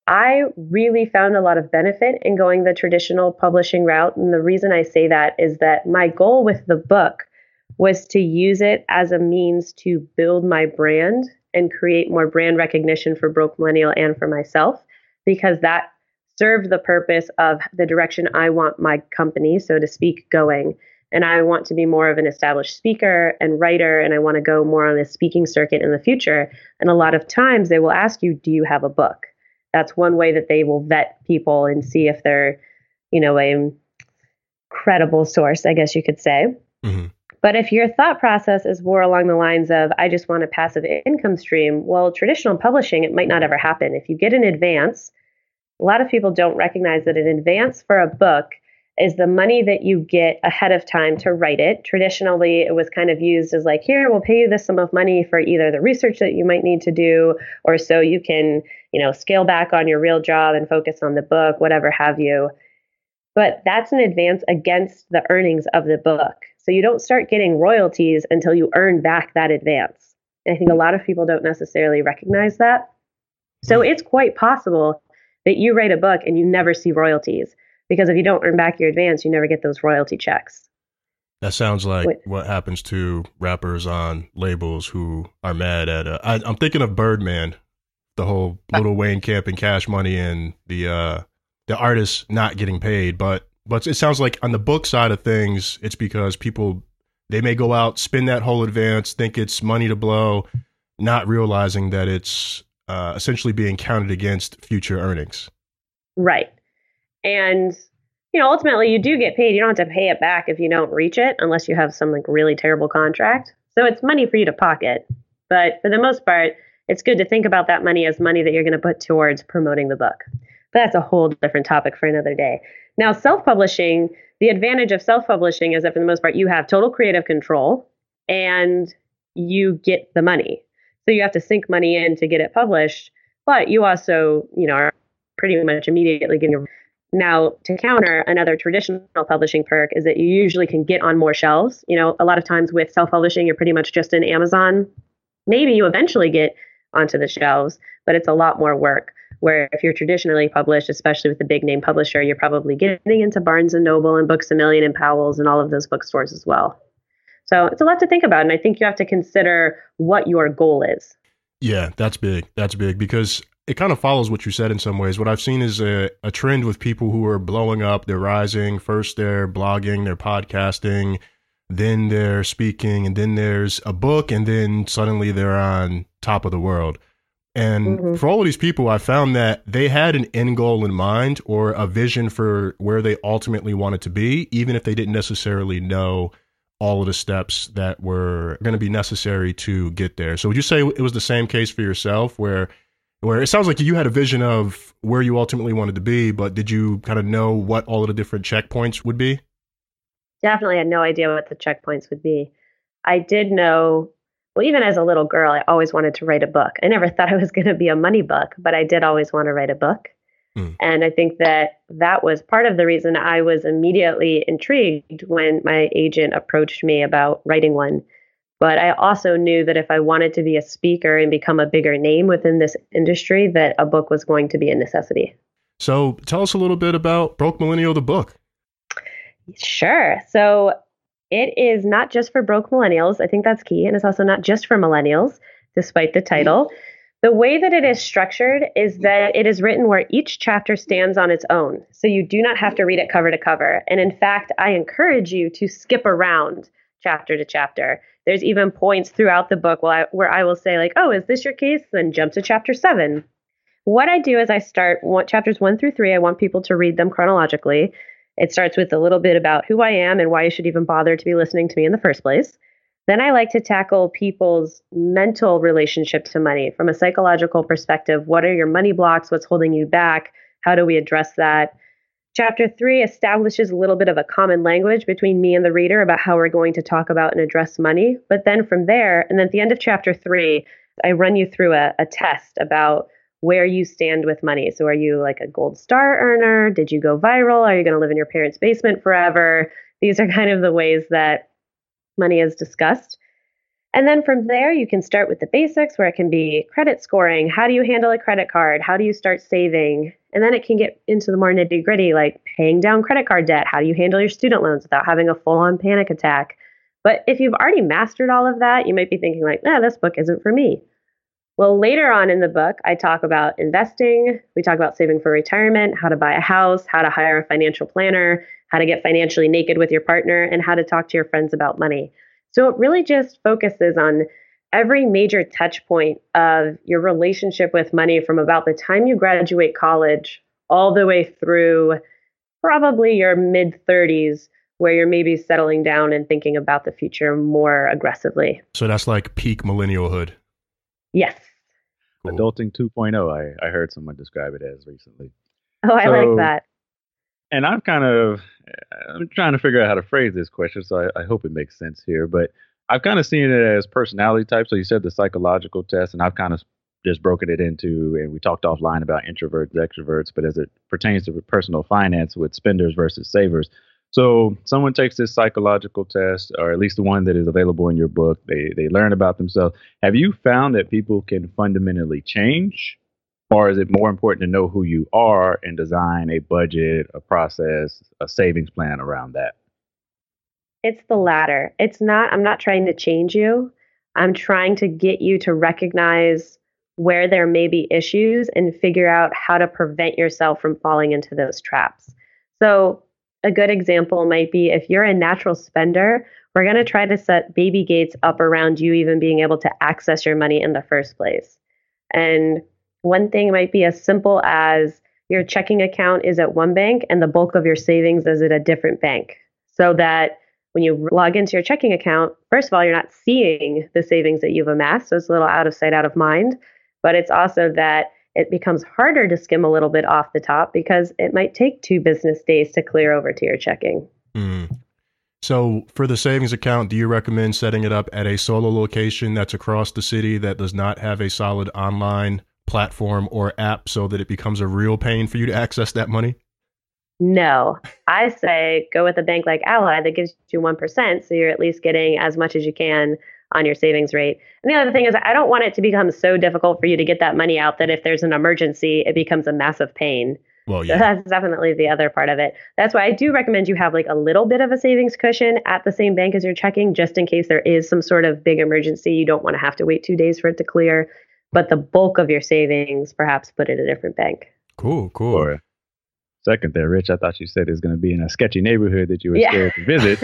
I really found a lot of benefit in going the traditional publishing route. And the reason I say that is that my goal with the book was to use it as a means to build my brand and create more brand recognition for Broke Millennial and for myself, because that served the purpose of the direction I want my company, so to speak, going. And I want to be more of an established speaker and writer, and I want to go more on the speaking circuit in the future. And a lot of times they will ask you, do you have a book? That's one way that they will vet people and see if they're, you know, a credible source, I guess you could say. Mm-hmm. But if your thought process is more along the lines of, I just want a passive income stream, well, traditional publishing, it might not ever happen. If you get an advance, a lot of people don't recognize that an advance for a book is the money that you get ahead of time to write it. Traditionally, it was kind of used as like, here, we'll pay you this sum of money for either the research that you might need to do, or so you can, you know, scale back on your real job and focus on the book, whatever have you. But that's an advance against the earnings of the book. So you don't start getting royalties until you earn back that advance. And I think a lot of people don't necessarily recognize that. So it's quite possible that you write a book and you never see royalties, because if you don't earn back your advance, you never get those royalty checks. That sounds like Wait. what happens to rappers on labels who are mad at, uh, I, I'm thinking of Birdman, the whole Lil Wayne Camp and Cash Money, and the, uh, the artists not getting paid. But But it sounds like on the book side of things, it's because people, they may go out, spend that whole advance, think it's money to blow, not realizing that it's uh, essentially being counted against future earnings. Right. And, you know, ultimately you do get paid. You don't have to pay it back if you don't reach it, unless you have some like really terrible contract. So it's money for you to pocket. But for the most part, it's good to think about that money as money that you're going to put towards promoting the book. But that's a whole different topic for another day. Now, self-publishing, the advantage of self-publishing is that for the most part, you have total creative control and you get the money. So you have to sink money in to get it published, but you also, you know, are pretty much immediately getting a... Now, to counter, another traditional publishing perk is that you usually can get on more shelves. You know, a lot of times with self-publishing, you're pretty much just in Amazon. Maybe you eventually get onto the shelves, but it's a lot more work. Where if you're traditionally published, especially with a big name publisher, you're probably getting into Barnes and Noble and Books a Million and Powell's and all of those bookstores as well. So it's a lot to think about. And I think you have to consider what your goal is. Yeah, that's big. That's big, because it kind of follows what you said in some ways. What I've seen is a, a trend with people who are blowing up. They're rising. First, they're blogging, they're podcasting, then they're speaking, and then there's a book, and then suddenly they're on top of the world. And mm-hmm. for all of these people, I found that they had an end goal in mind or a vision for where they ultimately wanted to be, even if they didn't necessarily know all of the steps that were going to be necessary to get there. So would you say it was the same case for yourself, where where it sounds like you had a vision of where you ultimately wanted to be, but did you kind of know what all of the different checkpoints would be? Definitely had no idea what the checkpoints would be. I did know... Well, even as a little girl, I always wanted to write a book. I never thought it was going to be a money book, but I did always want to write a book. Mm. And I think that that was part of the reason I was immediately intrigued when my agent approached me about writing one, But I also knew that if I wanted to be a speaker and become a bigger name within this industry, that a book was going to be a necessity. So tell us a little bit about Broke Millennial, the book. Sure. So it is not just for broke millennials. I think that's key. And it's also not just for millennials, despite the title. The way that it is structured is that it is written where each chapter stands on its own. So you do not have to read it cover to cover. And in fact, I encourage you to skip around chapter to chapter. There's even points throughout the book where I, where I will say like, oh, is this your case? Then jump to chapter seven. What I do is I start one, chapters one through three. I want people to read them chronologically. It starts with a little bit about who I am and why you should even bother to be listening to me in the first place. Then I like to tackle people's mental relationship to money from a psychological perspective. What are your money blocks? What's holding you back? How do we address that? Chapter three establishes a little bit of a common language between me and the reader about how we're going to talk about and address money. But then from there, and then at the end of chapter three, I run you through a, a test about where you stand with money. So are you like a gold star earner? Did you go viral? Are you going to live in your parents' basement forever? These are kind of the ways that money is discussed. And then from there, you can start with the basics where it can be credit scoring. How do you handle a credit card? How do you start saving? And then it can get into the more nitty gritty, like paying down credit card debt. How do you handle your student loans without having a full on panic attack? But if you've already mastered all of that, you might be thinking like, nah, this book isn't for me. Well, later on in the book, I talk about investing. We talk about saving for retirement, how to buy a house, how to hire a financial planner, how to get financially naked with your partner, and how to talk to your friends about money. So it really just focuses on every major touch point of your relationship with money from about the time you graduate college all the way through probably your mid thirties, where you're maybe settling down and thinking about the future more aggressively. So that's like peak millennialhood. Yes. Cool. Adulting two point oh, I, I heard someone describe it as recently. Oh, I So- like that. And I'm kind of, I'm trying to figure out how to phrase this question, so I, I hope it makes sense here. But I've kind of seen it as personality type. So you said the psychological test, and I've kind of just broken it into, and we talked offline about introverts, extroverts, but as it pertains to personal finance with spenders versus savers. So someone takes this psychological test, or at least the one that is available in your book. They they learn about themselves. Have you found that people can fundamentally change? Or is it more important to know who you are and design a budget, a process, a savings plan around that? It's the latter. It's not, I'm not trying to change you. I'm trying to get you to recognize where there may be issues and figure out how to prevent yourself from falling into those traps. So a good example might be if you're a natural spender, we're going to try to set baby gates up around you even being able to access your money in the first place. And one thing might be as simple as your checking account is at one bank and the bulk of your savings is at a different bank. So that when you log into your checking account, first of all, you're not seeing the savings that you've amassed. So it's a little out of sight, out of mind. But it's also that it becomes harder to skim a little bit off the top because it might take two business days to clear over to your checking. Mm. So for the savings account, do you recommend setting it up at a solo location that's across the city that does not have a solid online platform or app so that it becomes a real pain for you to access that money? No, I say go with a bank like Ally that gives you one percent. So you're at least getting as much as you can on your savings rate. And the other thing is I don't want it to become so difficult for you to get that money out that if there's an emergency, it becomes a massive pain. Well, So yeah. that's definitely the other part of it. That's why I do recommend you have like a little bit of a savings cushion at the same bank as you're checking, just in case there is some sort of big emergency. You don't want to have to wait two days for it to clear. But the bulk of your savings, perhaps put it at a different bank. Cool, cool. For a second there, Rich, I thought you said it's going to be in a sketchy neighborhood that you were Yeah. scared to visit.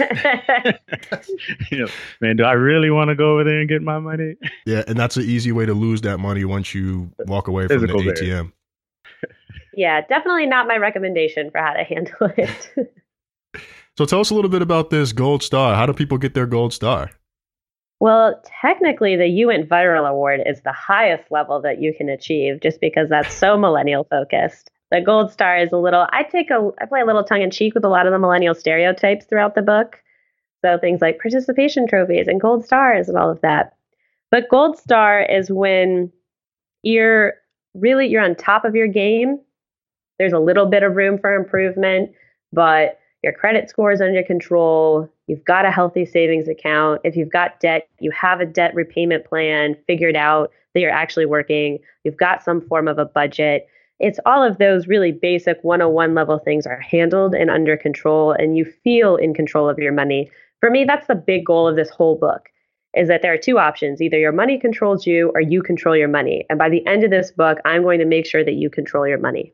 You know, man, do I really want to go over there and get my money? Yeah, and that's an easy way to lose that money once you walk away from the Physical A T M. Yeah, definitely not my recommendation for how to handle it. So tell us a little bit about this gold star. How do people get their gold star? Well, technically, the You Went Viral Award is the highest level that you can achieve just because that's so millennial focused. The gold star is a little, I take a, I play a little tongue in cheek with a lot of the millennial stereotypes throughout the book. So things like participation trophies and gold stars and all of that. But gold star is when you're really, you're on top of your game. There's a little bit of room for improvement, but your credit score is under control. You've got a healthy savings account. If you've got debt, you have a debt repayment plan figured out that you're actually working. You've got some form of a budget. It's all of those really basic one oh one level things are handled and under control, and you feel in control of your money. For me, that's the big goal of this whole book, is that there are two options. Either your money controls you or you control your money. And by the end of this book, I'm going to make sure that you control your money.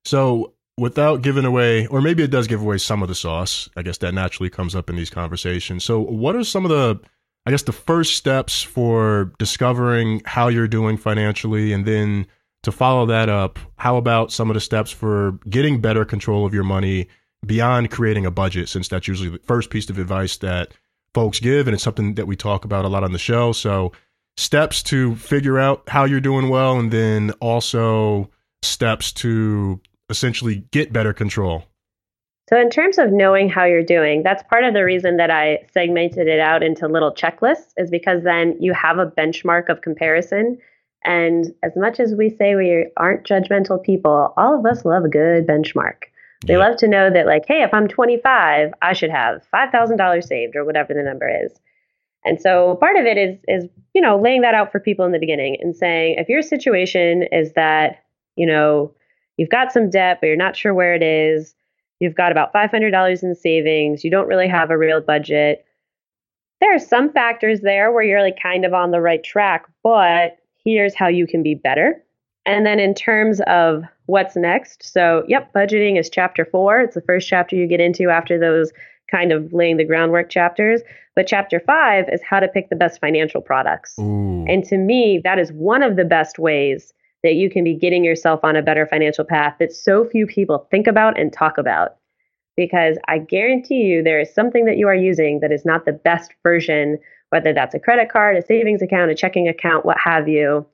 So without giving away, or maybe it does give away some of the sauce, I guess that naturally comes up in these conversations. So what are some of the, I guess, the first steps for discovering how you're doing financially? And then to follow that up, how about some of the steps for getting better control of your money beyond creating a budget, since that's usually the first piece of advice that folks give, and it's something that we talk about a lot on the show. So steps to figure out how you're doing well, and then also steps to essentially get better control. So in terms of knowing how you're doing, that's part of the reason that I segmented it out into little checklists, is because then you have a benchmark of comparison. And as much as we say we aren't judgmental people, all of us love a good benchmark. They yeah. love to know that, like, hey, if I'm twenty-five, I should have five thousand dollars saved, or whatever the number is. And so part of it is, is, you know, laying that out for people in the beginning and saying, if your situation is that, you know, you've got some debt, but you're not sure where it is, you've got about five hundred dollars in savings, you don't really have a real budget, there are some factors there where you're like kind of on the right track, but here's how you can be better. And then in terms of what's next, so yep, budgeting is chapter four. It's the first chapter you get into after those kind of laying the groundwork chapters. But chapter five is how to pick the best financial products. Ooh. And to me, that is one of the best ways that you can be getting yourself on a better financial path that so few people think about and talk about. Because I guarantee you there is something that you are using that is not the best version, whether that's a credit card, a savings account, a checking account, what have you.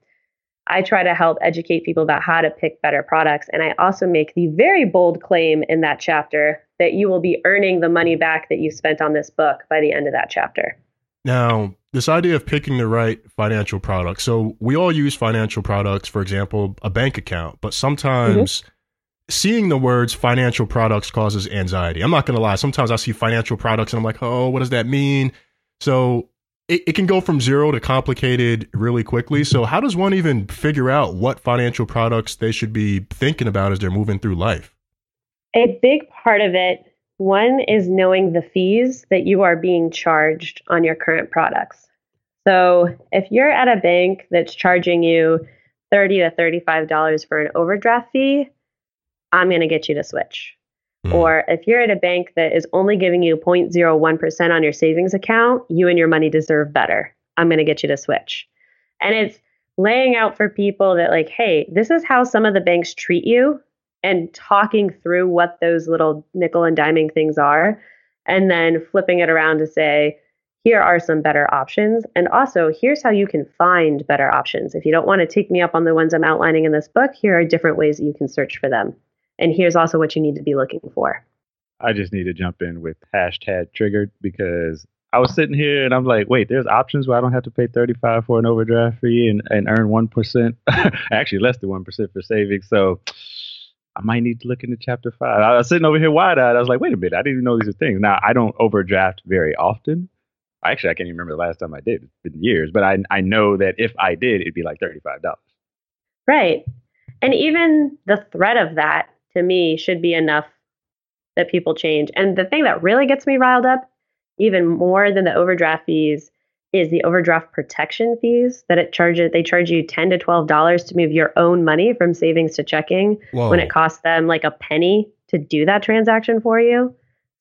I try to help educate people about how to pick better products. And I also make the very bold claim in that chapter that you will be earning the money back that you spent on this book by the end of that chapter. Now, this idea of picking the right financial product. So we all use financial products, for example, a bank account, but sometimes mm-hmm. seeing the words financial products causes anxiety. I'm not going to lie. Sometimes I see financial products and I'm like, oh, what does that mean? So it, it can go from zero to complicated really quickly. So how does one even figure out what financial products they should be thinking about as they're moving through life? A big part of it, one, is knowing the fees that you are being charged on your current products. So if you're at a bank that's charging you thirty to thirty-five dollars for an overdraft fee, I'm going to get you to switch. Mm. Or if you're at a bank that is only giving you zero point zero one percent on your savings account, you and your money deserve better. I'm going to get you to switch. And it's laying out for people that, like, hey, this is how some of the banks treat you, and talking through what those little nickel and diming things are, and then flipping it around to say, here are some better options. And also, here's how you can find better options. If you don't want to take me up on the ones I'm outlining in this book, here are different ways that you can search for them. And here's also what you need to be looking for. I just need to jump in with hashtag triggered, because I was sitting here and I'm like, wait, there's options where I don't have to pay thirty-five for an overdraft fee and, and earn one percent, actually less than one percent for savings. So I might need to look into chapter five. I was sitting over here wide-eyed. I was like, wait a minute, I didn't even know these are things. Now, I don't overdraft very often. Actually, I can't even remember the last time I did. It's been years. But I I know that if I did, it'd be like thirty-five dollars. Right. And even the threat of that, to me, should be enough that people change. And the thing that really gets me riled up, even more than the overdraft fees, is the overdraft protection fees that it charges. They charge you ten to twelve dollars to move your own money from savings to checking. Whoa. When it costs them like a penny to do that transaction for you.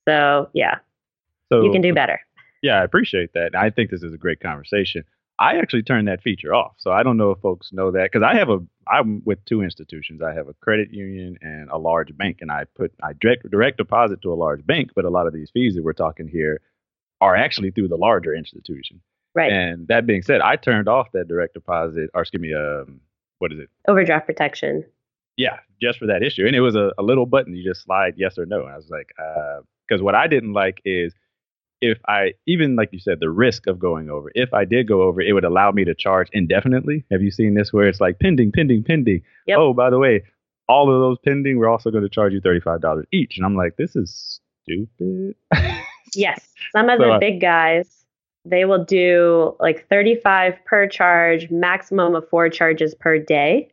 So yeah, so you can do better. Yeah, I appreciate that. I think this is a great conversation. I actually turned that feature off. So I don't know if folks know that, because I have a, I'm with two institutions. I have a credit union and a large bank, and I put, I direct, direct deposit to a large bank, but a lot of these fees that we're talking here are actually through the larger institution. Right. And that being said, I turned off that direct deposit, or excuse me, um, what is it? Overdraft protection. Yeah, just for that issue. And it was a, a little button. You just slide yes or no. And I was like, because uh, what I didn't like is, if I, even like you said, the risk of going over, if I did go over, it would allow me to charge indefinitely. Have you seen this where it's like pending, pending, pending? Yep. Oh, by the way, all of those pending, we're also going to charge you thirty-five dollars each. And I'm like, this is stupid. Yes. Some of So the I- big guys, they will do like thirty-five per charge, maximum of four charges per day.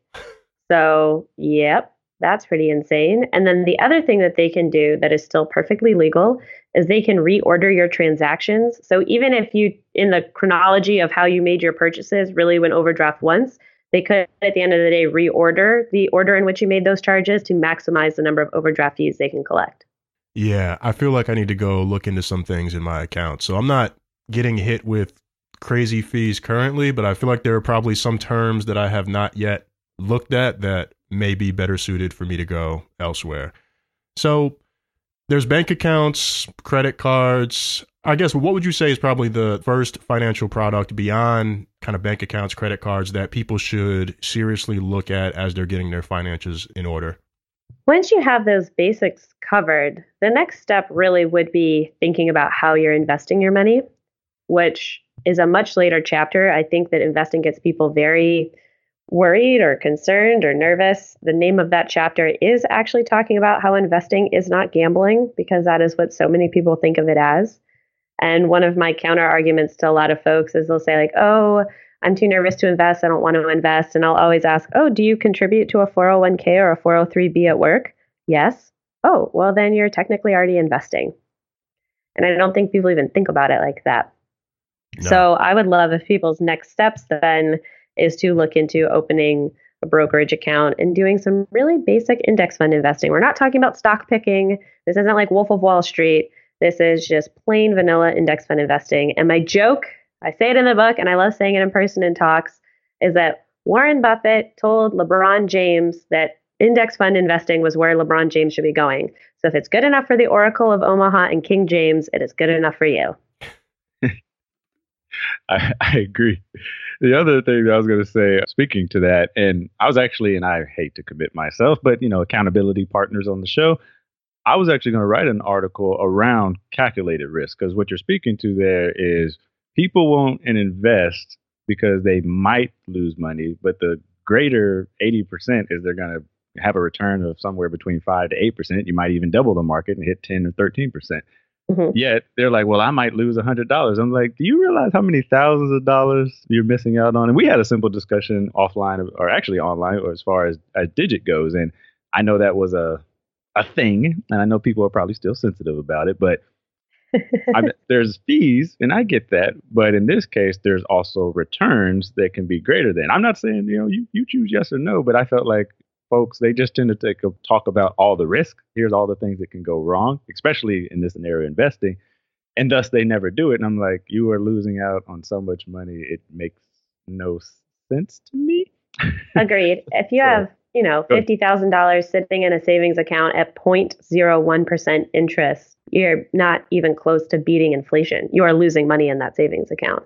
So, yep, that's pretty insane. And then the other thing that they can do that is still perfectly legal is they can reorder your transactions. So even if you, in the chronology of how you made your purchases, really went overdraft once, they could, at the end of the day, reorder the order in which you made those charges to maximize the number of overdraft fees they can collect. Yeah, I feel like I need to go look into some things in my account. So I'm not getting hit with crazy fees currently, but I feel like there are probably some terms that I have not yet looked at that may be better suited for me to go elsewhere. So there's bank accounts, credit cards. I guess what would you say is probably the first financial product beyond kind of bank accounts, credit cards that people should seriously look at as they're getting their finances in order? Once you have those basics covered, the next step really would be thinking about how you're investing your money, which is a much later chapter. I think that investing gets people very worried or concerned or nervous. The name of that chapter is actually talking about how investing is not gambling, because that is what so many people think of it as. And one of my counter arguments to a lot of folks is they'll say like, oh, I'm too nervous to invest. I don't want to invest. And I'll always ask, oh, do you contribute to a four oh one k or a four oh three b at work? Yes. Oh, well, then you're technically already investing. And I don't think people even think about it like that. No. So I would love if people's next steps then is to look into opening a brokerage account and doing some really basic index fund investing. We're not talking about stock picking. This isn't like Wolf of Wall Street. This is just plain vanilla index fund investing. And my joke, I say it in the book and I love saying it in person in talks, is that Warren Buffett told LeBron James that index fund investing was where LeBron James should be going. So if it's good enough for the Oracle of Omaha and King James, it is good enough for you. I, I agree. The other thing that I was going to say, speaking to that, and I was actually, and I hate to commit myself, but, you know, accountability partners on the show, I was actually going to write an article around calculated risk, because what you're speaking to there is people won't invest because they might lose money, but the greater eighty percent is they're going to have a return of somewhere between five to eight percent. You might even double the market and hit ten or thirteen percent. Mm-hmm. Yet they're like, well, I might lose one hundred dollars. I'm like, do you realize how many thousands of dollars you're missing out on? And we had a simple discussion offline, or actually online, or as far as, as Digit goes. And I know that was a a thing, and I know people are probably still sensitive about it, but I mean, there's fees, and I get that. But in this case, there's also returns that can be greater than. I'm not saying, you know, you, you choose yes or no, but I felt like folks, they just tend to take a, talk about all the risk. Here's all the things that can go wrong, especially in this scenario investing. And thus they never do it. And I'm like, you are losing out on so much money. It makes no sense to me. Agreed. If you so, have, you know, fifty thousand dollars sitting in a savings account at zero point zero one percent interest, you're not even close to beating inflation. You are losing money in that savings account.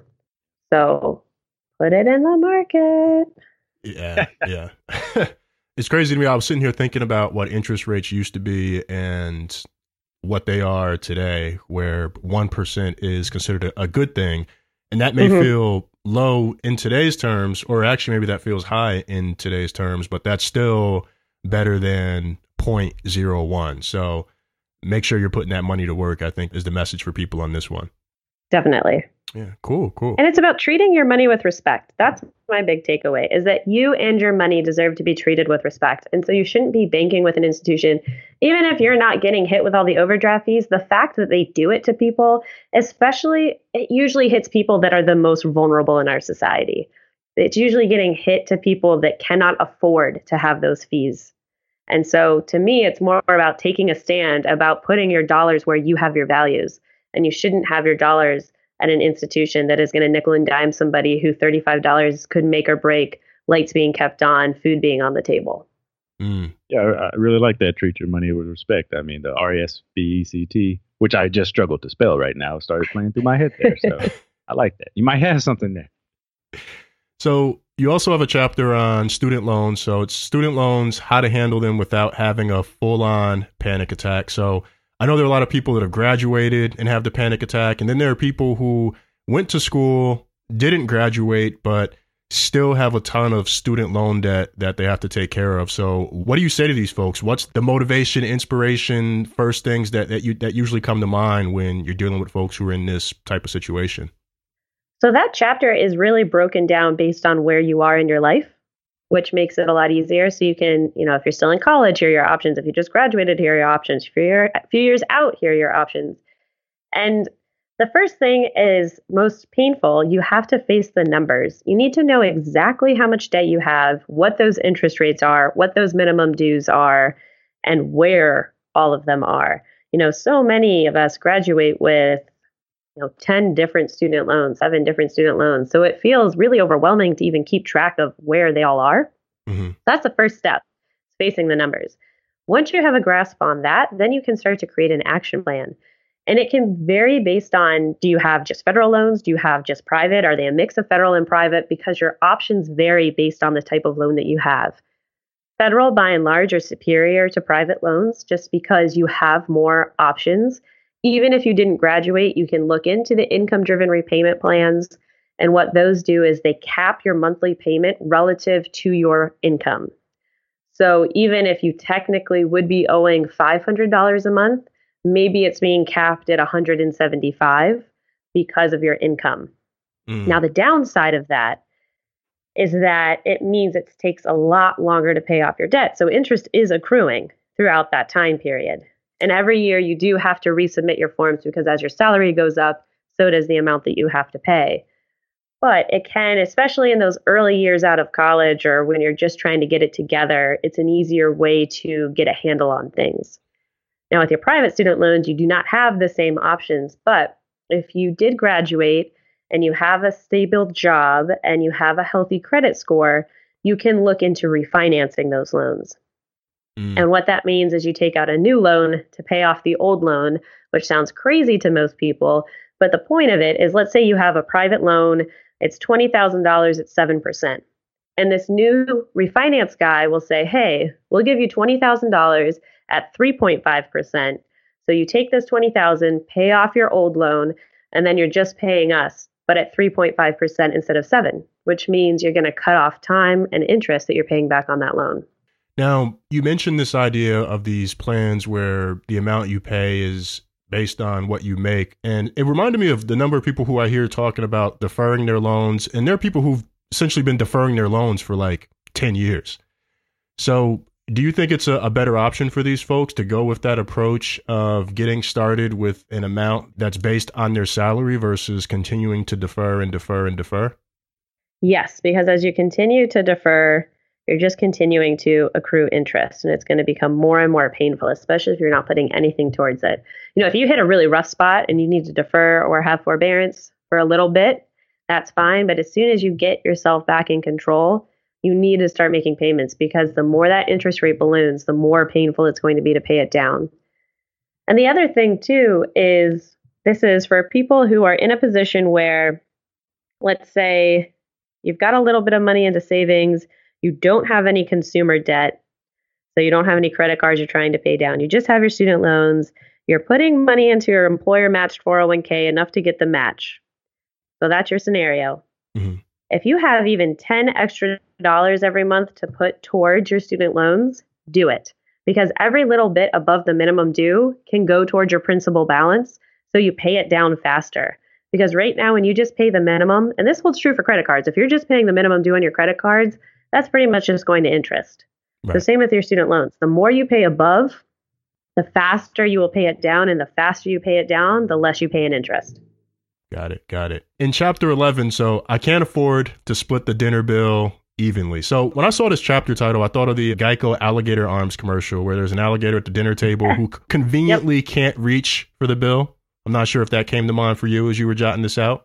So put it in the market. Yeah, yeah. It's crazy to me. I was sitting here thinking about what interest rates used to be and what they are today, where one percent is considered a, a good thing. And that may mm-hmm. feel low in today's terms, or actually maybe that feels high in today's terms, but that's still better than zero point zero one. So make sure you're putting that money to work, I think, is the message for people on this one. Definitely. Yeah, cool, cool. And it's about treating your money with respect. That's my big takeaway, is that you and your money deserve to be treated with respect. And so you shouldn't be banking with an institution, even if you're not getting hit with all the overdraft fees. The fact that they do it to people, especially, it usually hits people that are the most vulnerable in our society. It's usually getting hit to people that cannot afford to have those fees. And so to me, it's more about taking a stand about putting your dollars where you have your values. And you shouldn't have your dollars at an institution that is going to nickel and dime somebody who thirty-five dollars could make or break lights being kept on, food being on the table. Mm. Yeah, I really like that. Treat your money with respect. I mean, the R E S P E C T, which I just struggled to spell right now, started playing through my head there. So I like that. You might have something there. So you also have a chapter on student loans. So it's student loans, how to handle them without having a full-on panic attack. So I know there are a lot of people that have graduated and have the panic attack. And then there are people who went to school, didn't graduate, but still have a ton of student loan debt that they have to take care of. So what do you say to these folks? What's the motivation, inspiration, first things that, that you that usually come to mind when you're dealing with folks who are in this type of situation? So that chapter is really broken down based on where you are in your life, which makes it a lot easier. So you can, you know, if you're still in college, here are your options. If you just graduated, here are your options. If you're a few years out, here are your options. And the first thing is most painful. You have to face the numbers. You need to know exactly how much debt you have, what those interest rates are, what those minimum dues are, and where all of them are. You know, so many of us graduate with, you know, ten different student loans, seven different student loans. So it feels really overwhelming to even keep track of where they all are. Mm-hmm. That's the first step, facing the numbers. Once you have a grasp on that, then you can start to create an action plan. And it can vary based on, do you have just federal loans? Do you have just private? Are they a mix of federal and private? Because your options vary based on the type of loan that you have. Federal, by and large, are superior to private loans just because you have more options. Even if you didn't graduate, you can look into the income-driven repayment plans. And what those do is they cap your monthly payment relative to your income. So even if you technically would be owing five hundred dollars a month, maybe it's being capped at one hundred seventy-five dollars because of your income. Mm. Now, the downside of that is that it means it takes a lot longer to pay off your debt. So interest is accruing throughout that time period. And every year you do have to resubmit your forms because as your salary goes up, so does the amount that you have to pay. But it can, especially in those early years out of college or when you're just trying to get it together, it's an easier way to get a handle on things. Now, with your private student loans, you do not have the same options. But if you did graduate and you have a stable job and you have a healthy credit score, you can look into refinancing those loans. Mm. And what that means is you take out a new loan to pay off the old loan, which sounds crazy to most people. But the point of it is, let's say you have a private loan, it's twenty thousand dollars at seven percent. And this new refinance guy will say, hey, we'll give you twenty thousand dollars at three point five percent. So you take this twenty thousand dollars, pay off your old loan, and then you're just paying us, but at three point five percent instead of seven, which means you're going to cut off time and interest that you're paying back on that loan. Now, you mentioned this idea of these plans where the amount you pay is based on what you make. And it reminded me of the number of people who I hear talking about deferring their loans. And there are people who've essentially been deferring their loans for like ten years. So do you think it's a, a better option for these folks to go with that approach of getting started with an amount that's based on their salary versus continuing to defer and defer and defer? Yes, because as you continue to defer, you're just continuing to accrue interest, and it's going to become more and more painful, especially if you're not putting anything towards it. You know, if you hit a really rough spot and you need to defer or have forbearance for a little bit, that's fine. But as soon as you get yourself back in control, you need to start making payments, because the more that interest rate balloons, the more painful it's going to be to pay it down. And the other thing too is, this is for people who are in a position where, let's say you've got a little bit of money into savings, you don't have any consumer debt, so you don't have any credit cards you're trying to pay down. You just have your student loans. You're putting money into your employer matched four oh one k, enough to get the match. So that's your scenario. Mm-hmm. If you have even ten extra dollars every month to put towards your student loans, do it. Because every little bit above the minimum due can go towards your principal balance, so you pay it down faster. Because right now, when you just pay the minimum, and this holds true for credit cards, if you're just paying the minimum due on your credit cards, that's pretty much just going to interest. Right. So same with your student loans. The more you pay above, the faster you will pay it down, and the faster you pay it down, the less you pay in interest. Got it. Got it. In chapter eleven, so I can't afford to split the dinner bill evenly. So when I saw this chapter title, I thought of the Geico Alligator Arms commercial where there's an alligator at the dinner table who conveniently yep. can't reach for the bill. I'm not sure if that came to mind for you as you were jotting this out.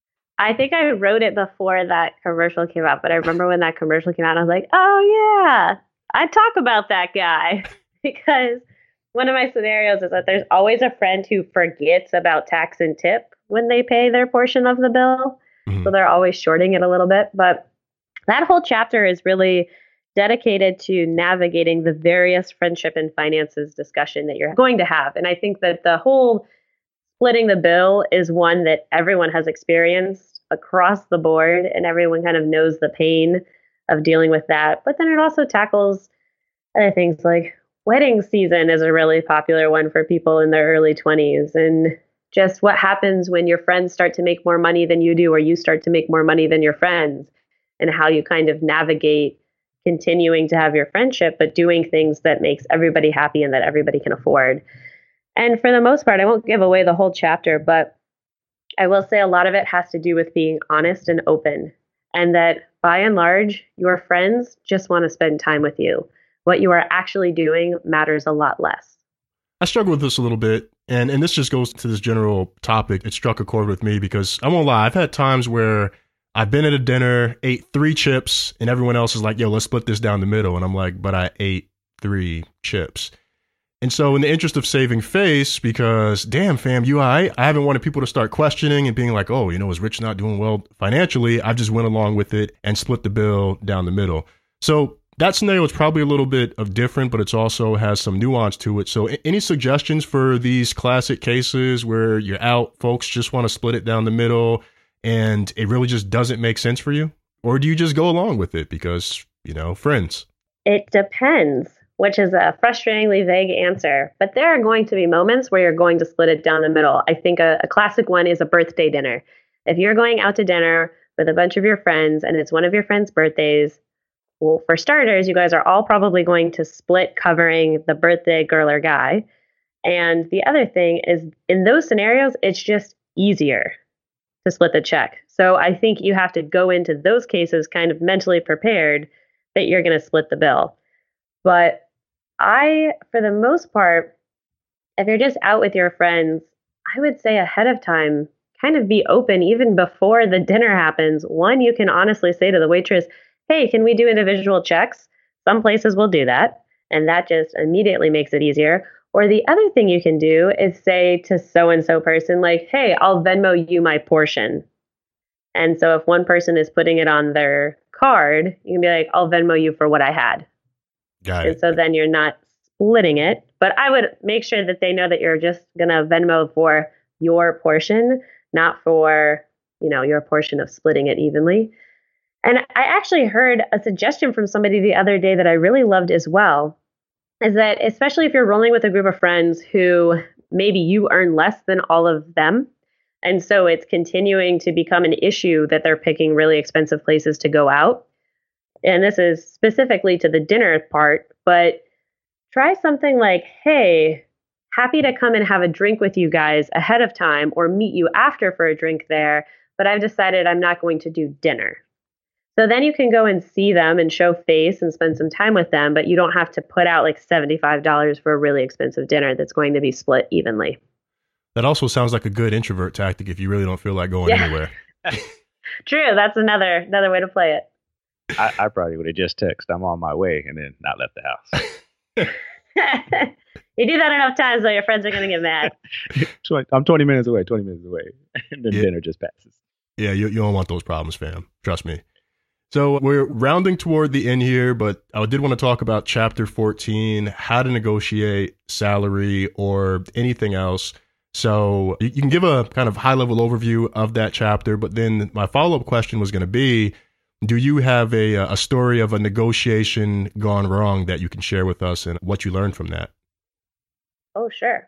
I think I wrote it before that commercial came out, but I remember when that commercial came out, I was like, oh yeah, I talk about that guy. Because one of my scenarios is that there's always a friend who forgets about tax and tip when they pay their portion of the bill. Mm-hmm. So they're always shorting it a little bit. But that whole chapter is really dedicated to navigating the various friendship and finances discussion that you're going to have. And I think that the whole splitting the bill is one that everyone has experienced across the board, and everyone kind of knows the pain of dealing with that. But then it also tackles other things like wedding season is a really popular one for people in their early twenties, and just what happens when your friends start to make more money than you do, or you start to make more money than your friends, and how you kind of navigate continuing to have your friendship, but doing things that makes everybody happy and that everybody can afford. And for the most part, I won't give away the whole chapter, but I will say a lot of it has to do with being honest and open, and that by and large, your friends just want to spend time with you. What you are actually doing matters a lot less. I struggle with this a little bit, and, and this just goes to this general topic. It struck a chord with me because I won't lie, I've had times where I've been at a dinner, ate three chips, and everyone else is like, yo, let's split this down the middle. And I'm like, but I ate three chips. And so in the interest of saving face, because damn fam, you all right? I haven't wanted people to start questioning and being like, oh, you know, is Rich not doing well financially? I just went along with it and split the bill down the middle. So that scenario is probably a little bit of different, but it's also has some nuance to it. So any suggestions for these classic cases where you're out, folks just want to split it down the middle and it really just doesn't make sense for you? Or do you just go along with it because, you know, friends? It depends, which is a frustratingly vague answer. But there are going to be moments where you're going to split it down the middle. I think a, a classic one is a birthday dinner. If you're going out to dinner with a bunch of your friends and it's one of your friends' birthdays, well, for starters, you guys are all probably going to split covering the birthday girl or guy. And the other thing is, in those scenarios, it's just easier to split the check. So I think you have to go into those cases kind of mentally prepared that you're going to split the bill. But I, for the most part, if you're just out with your friends, I would say ahead of time, kind of be open even before the dinner happens. One, you can honestly say to the waitress, hey, can we do individual checks? Some places will do that, and that just immediately makes it easier. Or the other thing you can do is say to so-and-so person, like, hey, I'll Venmo you my portion. And so if one person is putting it on their card, you can be like, I'll Venmo you for what I had. Got it. And so then you're not splitting it. But I would make sure that they know that you're just going to Venmo for your portion, not for, you know, your portion of splitting it evenly. And I actually heard a suggestion from somebody the other day that I really loved as well, is that especially if you're rolling with a group of friends who maybe you earn less than all of them, and so it's continuing to become an issue that they're picking really expensive places to go out. And this is specifically to the dinner part, but try something like, hey, happy to come and have a drink with you guys ahead of time or meet you after for a drink there, but I've decided I'm not going to do dinner. So then you can go and see them and show face and spend some time with them, but you don't have to put out like seventy-five dollars for a really expensive dinner that's going to be split evenly. That also sounds like a good introvert tactic if you really don't feel like going Yeah. anywhere. True. That's another another way to play it. I, I probably would have just texted, I'm on my way, and then not left the house. You do that enough times, though, your friends are going to get mad. I'm twenty minutes away, twenty minutes away. And then Yeah. dinner just passes. Yeah, you, you don't want those problems, fam. Trust me. So we're rounding toward the end here, but I did want to talk about chapter fourteen, how to negotiate salary or anything else. So you you can give a kind of high level overview of that chapter, but then my follow-up question was going to be, do you have a, a story of a negotiation gone wrong that you can share with us and what you learned from that? Oh, sure.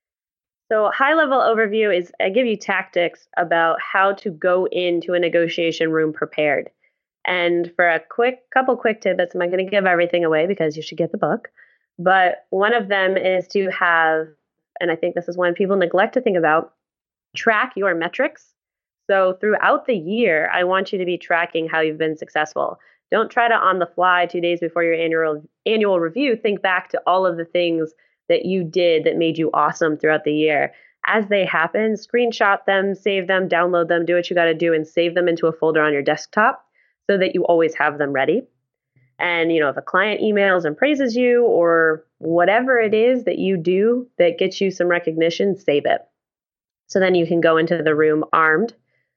So high level overview is I give you tactics about how to go into a negotiation room prepared. And for a quick couple quick tidbits, I'm not going to give everything away because you should get the book. But one of them is to have, and I think this is one people neglect to think about, track your metrics. So throughout the year, I want you to be tracking how you've been successful. Don't try to on the fly two days before your annual annual review, think back to all of the things that you did that made you awesome throughout the year. As they happen, screenshot them, save them, download them, do what you got to do, and save them into a folder on your desktop so that you always have them ready. And, you know, if a client emails and praises you or whatever it is that you do that gets you some recognition, save it. So then you can go into the room armed.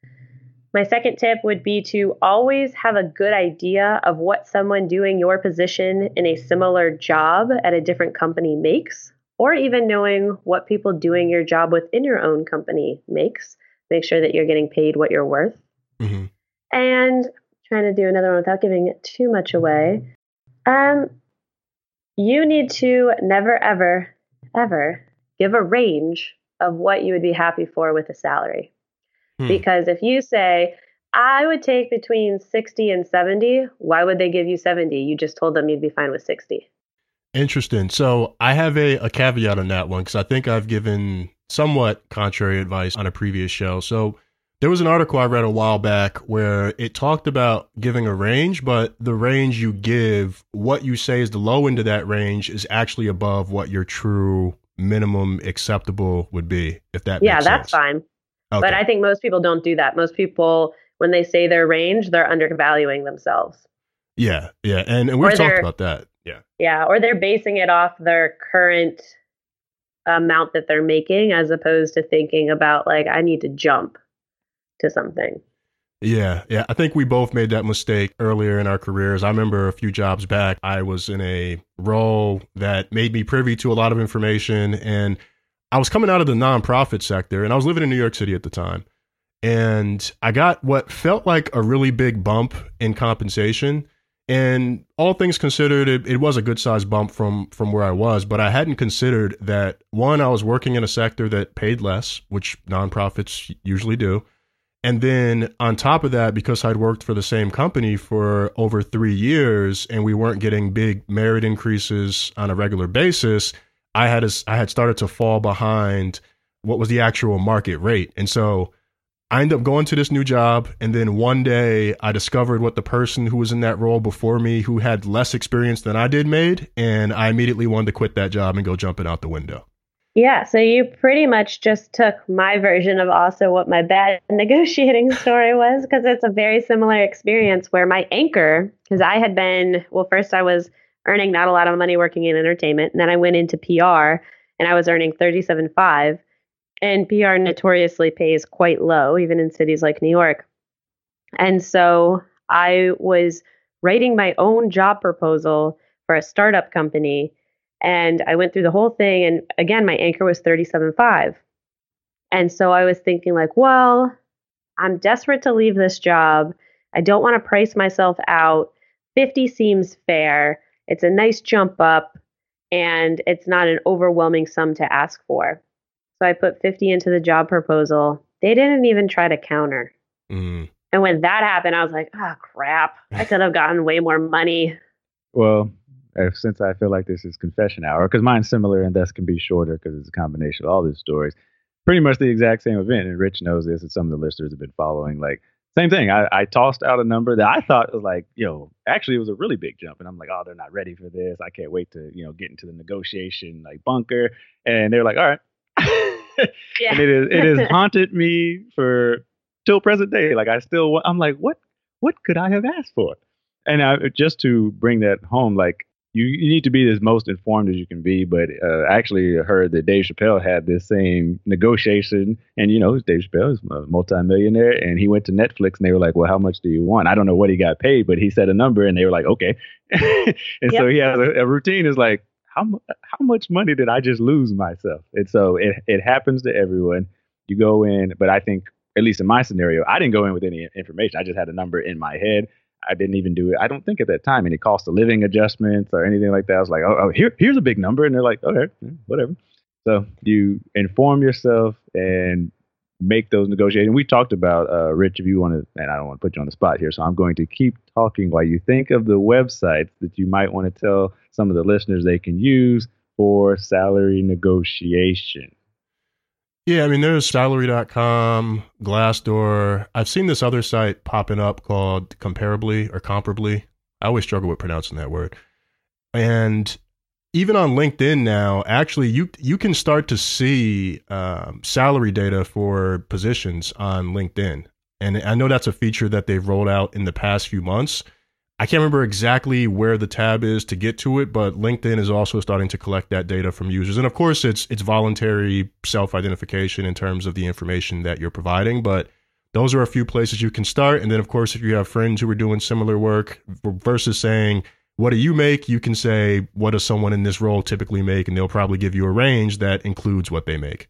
My second tip would be to always have a good idea of what someone doing your position in a similar job at a different company makes, or even knowing what people doing your job within your own company makes. Make sure that you're getting paid what you're worth. Mm-hmm. And trying to do another one without giving it too much away. Um, you need to never, ever, ever give a range of what you would be happy for with a salary. Hmm. Because if you say, I would take between sixty and seventy, why would they give you seventy? You just told them you'd be fine with sixty. Interesting. So I have a, a caveat on that one because I think I've given somewhat contrary advice on a previous show. So there was an article I read a while back where it talked about giving a range, but the range you give, what you say is the low end of that range is actually above what your true minimum acceptable would be, if that yeah, makes sense. Yeah, that's fine. Okay. But I think most people don't do that. Most people, when they say their range, they're undervaluing themselves. Yeah, yeah. And, and we've talked about that. Yeah. Yeah, or they're basing it off their current amount that they're making as opposed to thinking about, like, I need to jump to something. Yeah, yeah. I think we both made that mistake earlier in our careers. I remember a few jobs back, I was in a role that made me privy to a lot of information, and I was coming out of the nonprofit sector, and I was living in New York City at the time. And I got what felt like a really big bump in compensation. And all things considered, it, it was a good sized bump from from where I was, but I hadn't considered that, one, I was working in a sector that paid less, which nonprofits usually do. And then on top of that, because I'd worked for the same company for over three years and we weren't getting big merit increases on a regular basis, I had a, I had started to fall behind what was the actual market rate. And so I ended up going to this new job, and then one day I discovered what the person who was in that role before me, who had less experience than I did, made, and I immediately wanted to quit that job and go jumping out the window. Yeah, so you pretty much just took my version of also what my bad negotiating story was, because it's a very similar experience where my anchor, because I had been, well, first I was earning not a lot of money working in entertainment, and then I went into P R, and I was earning thirty-seven point five. And P R notoriously pays quite low, even in cities like New York. And so I was writing my own job proposal for a startup company. And I went through the whole thing. And again, my anchor was thirty-seven point five. And so I was thinking like, well, I'm desperate to leave this job. I don't want to price myself out. fifty seems fair. It's a nice jump up. And it's not an overwhelming sum to ask for. So I put fifty into the job proposal. They didn't even try to counter. Mm. And when that happened, I was like, oh, crap. I could have gotten way more money. Well, since I feel like this is confession hour, because mine's similar and thus can be shorter because it's a combination of all these stories. Pretty much the exact same event. And Rich knows this, and some of the listeners have been following. Like, same thing. I, I tossed out a number that I thought was like, yo, actually it was a really big jump. And I'm like, oh, they're not ready for this. I can't wait to, you know, get into the negotiation like bunker. And they're like, all right. Yeah. And it is it has haunted me for till present day. Like I still I'm like, what what could I have asked for? And I, just to bring that home, like you, you need to be as most informed as you can be. But uh, I actually heard that Dave Chappelle had this same negotiation, and you know, Dave Chappelle is a multimillionaire, and he went to Netflix, and they were like, well, how much do you want? I don't know what he got paid, but he said a number, and they were like, okay. And yep. So he has a, a routine is like, How, how much money did I just lose myself? And so it, it happens to everyone. You go in, but I think, at least in my scenario, I didn't go in with any information. I just had a number in my head. I didn't even do it. I don't think at that time any cost of living adjustments or anything like that. I was like, oh, oh here, here's a big number. And they're like, okay, whatever. So you inform yourself and make those negotiations. We talked about, uh, Rich, if you want to, and I don't want to put you on the spot here, so I'm going to keep talking while you think of the websites that you might want to tell some of the listeners they can use for salary negotiation. Yeah, I mean, there's salary dot com, Glassdoor. I've seen this other site popping up called Comparably or Comparably. I always struggle with pronouncing that word. And even on LinkedIn now, actually, you you can start to see um, salary data for positions on LinkedIn. And I know that's a feature that they've rolled out in the past few months. I can't remember exactly where the tab is to get to it, but LinkedIn is also starting to collect that data from users. And of course, it's it's voluntary self-identification in terms of the information that you're providing. But those are a few places you can start. And then, of course, if you have friends who are doing similar work, versus saying, what do you make? You can say, what does someone in this role typically make? And they'll probably give you a range that includes what they make.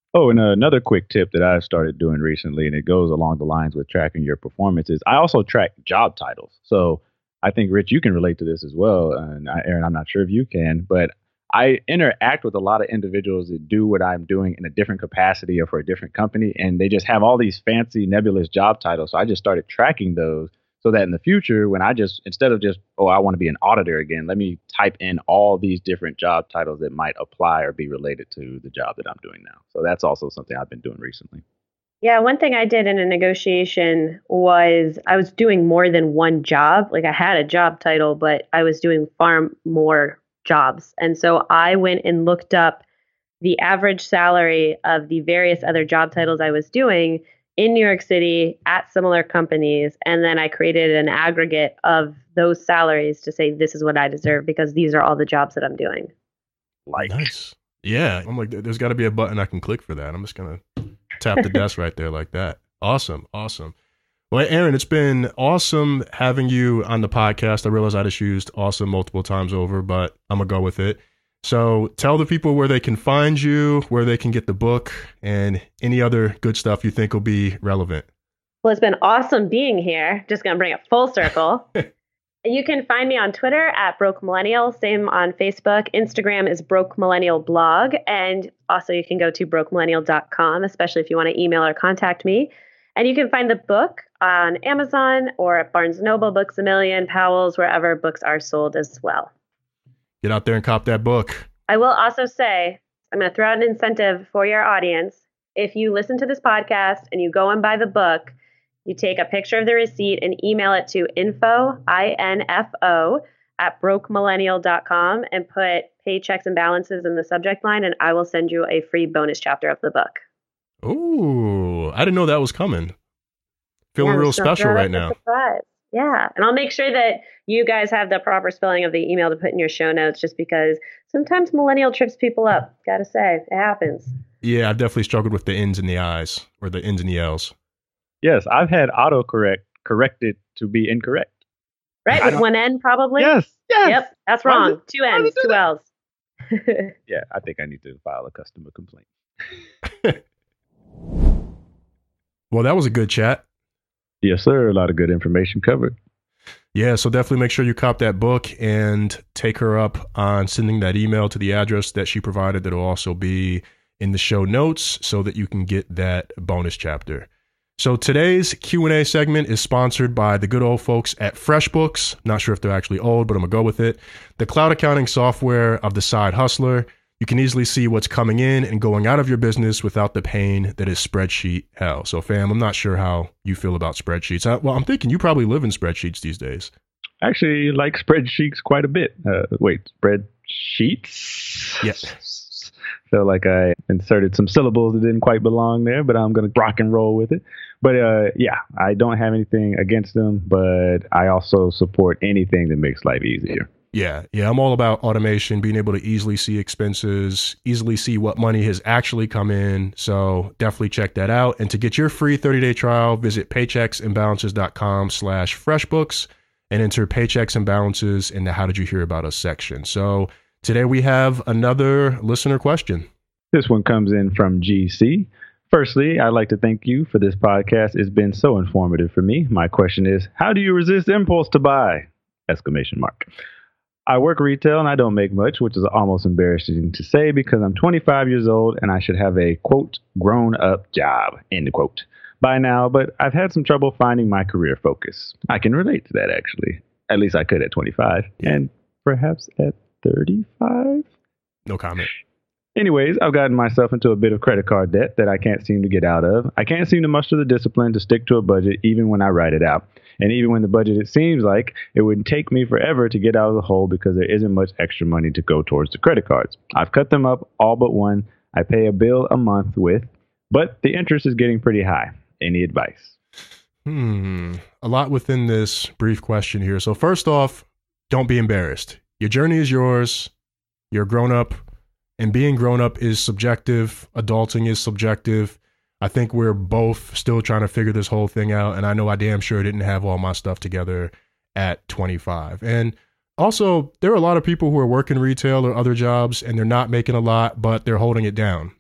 Oh, and another quick tip that I've started doing recently, and it goes along the lines with tracking your performances. I also track job titles. So I think, Rich, you can relate to this as well. And I, Aaron, I'm not sure if you can, but I interact with a lot of individuals that do what I'm doing in a different capacity or for a different company, and they just have all these fancy nebulous job titles. So I just started tracking those so that in the future, when I just, instead of just, oh, I want to be an auditor again, let me type in all these different job titles that might apply or be related to the job that I'm doing now. So that's also something I've been doing recently. Yeah, one thing I did in a negotiation was I was doing more than one job. Like I had a job title, but I was doing far more jobs. And so I went and looked up the average salary of the various other job titles I was doing in New York City at similar companies. And then I created an aggregate of those salaries to say, this is what I deserve because these are all the jobs that I'm doing. Like, nice. Yeah. I'm like, there's got to be a button I can click for that. I'm just going to tap the desk right there like that. Awesome. Awesome. Well, Aaron, it's been awesome having you on the podcast. I realize I just used awesome multiple times over, but I'm going to go with it. So tell the people where they can find you, where they can get the book, and any other good stuff you think will be relevant. Well, it's been awesome being here. Just going to bring it full circle. You can find me on Twitter at Broke Millennial, same on Facebook. Instagram is Broke Millennial Blog. And also you can go to broke millennial dot com, especially if you want to email or contact me. And you can find the book on Amazon or at Barnes and Noble, Books A Million, Powell's, wherever books are sold as well. Get out there and cop that book. I will also say, I'm going to throw out an incentive for your audience. If you listen to this podcast and you go and buy the book, you take a picture of the receipt and email it to info, I N F O, at broke millennial dot com and put paychecks and balances in the subject line, and I will send you a free bonus chapter of the book. Ooh, I didn't know that was coming. Feeling yeah, real special right now. Surprise. Yeah. And I'll make sure that you guys have the proper spelling of the email to put in your show notes, just because sometimes millennial trips people up. Gotta say, it happens. Yeah, I've definitely struggled with the N's and the I's, or the N's and the L's. Yes, I've had autocorrect corrected to be incorrect. Right, with one N probably? Yes, yes. Yep, that's wrong. It, two N's, two L's. Yeah, I think I need to file a customer complaint. Well, that was a good chat. Yes, sir. A lot of good information covered. Yeah, so definitely make sure you cop that book and take her up on sending that email to the address that she provided that will also be in the show notes so that you can get that bonus chapter. So today's Q and A segment is sponsored by the good old folks at FreshBooks. Not sure if they're actually old, but I'm going to go with it. The cloud accounting software of the side hustler. You can easily see what's coming in and going out of your business without the pain that is spreadsheet hell. So, fam, I'm not sure how you feel about spreadsheets. I, well, I'm thinking you probably live in spreadsheets these days. Actually, like spreadsheets quite a bit. Uh, wait, spreadsheets? Yes. Felt like I inserted some syllables that didn't quite belong there, but I'm going to rock and roll with it. But uh, yeah, I don't have anything against them, but I also support anything that makes life easier. Yeah, yeah, I'm all about automation, being able to easily see expenses, easily see what money has actually come in. So definitely check that out. And to get your free thirty-day trial, visit paychecks and balances dot com slash freshbooks and enter paychecks and balances in the How Did You Hear About Us section. So today we have another listener question. This one comes in from G C. Firstly, I'd like to thank you for this podcast. It's been so informative for me. My question is, how do you resist impulse to buy? Exclamation mark. I work retail and I don't make much, which is almost embarrassing to say because I'm twenty-five years old and I should have a, quote, grown-up job, end quote, by now, but I've had some trouble finding my career focus. I can relate to that, actually. At least I could at twenty-five, and perhaps at thirty-five? No comment. Anyways, I've gotten myself into a bit of credit card debt that I can't seem to get out of. I can't seem to muster the discipline to stick to a budget even when I write it out. And even when the budget, it seems like it would take me forever to get out of the hole because there isn't much extra money to go towards the credit cards. I've cut them up all but one I pay a bill a month with, but the interest is getting pretty high. Any advice? Hmm. A lot within this brief question here. So first off, don't be embarrassed. Your journey is yours. You're grown up, and being grown up is subjective. Adulting is subjective. I think we're both still trying to figure this whole thing out. And I know I damn sure didn't have all my stuff together at twenty-five. And also, there are a lot of people who are working retail or other jobs and they're not making a lot, but they're holding it down.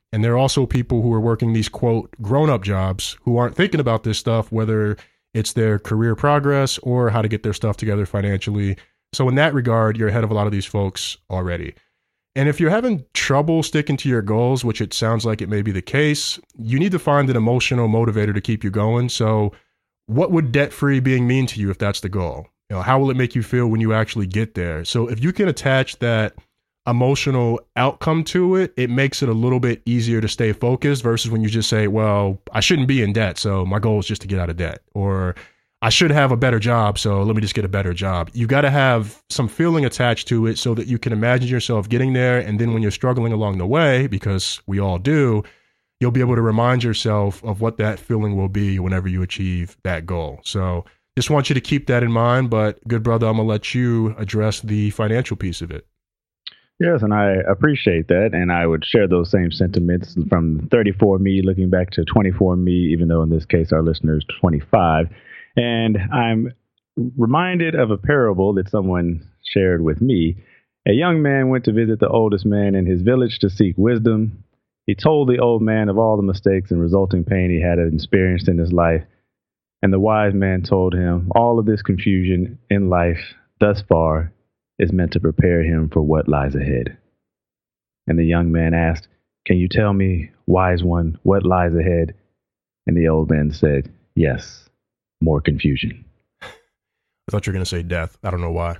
And there are also people who are working these, quote, grown-up jobs who aren't thinking about this stuff, whether it's their career progress or how to get their stuff together financially. So in that regard, you're ahead of a lot of these folks already. And if you're having trouble sticking to your goals, which it sounds like it may be the case, you need to find an emotional motivator to keep you going. So what would debt-free being mean to you if that's the goal? You know, how will it make you feel when you actually get there? So if you can attach that emotional outcome to it, it makes it a little bit easier to stay focused versus when you just say, well, I shouldn't be in debt, so my goal is just to get out of debt. Or I should have a better job, so let me just get a better job. You got to have some feeling attached to it so that you can imagine yourself getting there. And then when you're struggling along the way, because we all do, you'll be able to remind yourself of what that feeling will be whenever you achieve that goal. So just want you to keep that in mind. But good brother, I'm going to let you address the financial piece of it. Yes, and I appreciate that, and I would share those same sentiments from thirty-four me looking back to twenty-four me, even though in this case our listener is twenty-five. And I'm reminded of a parable that someone shared with me. A young man went to visit the oldest man in his village to seek wisdom. He told the old man of all the mistakes and resulting pain he had experienced in his life. And the wise man told him, all of this confusion in life thus far is meant to prepare him for what lies ahead. And the young man asked, can you tell me, wise one, what lies ahead? And the old man said, yes, more confusion. I thought you were going to say death. I don't know why.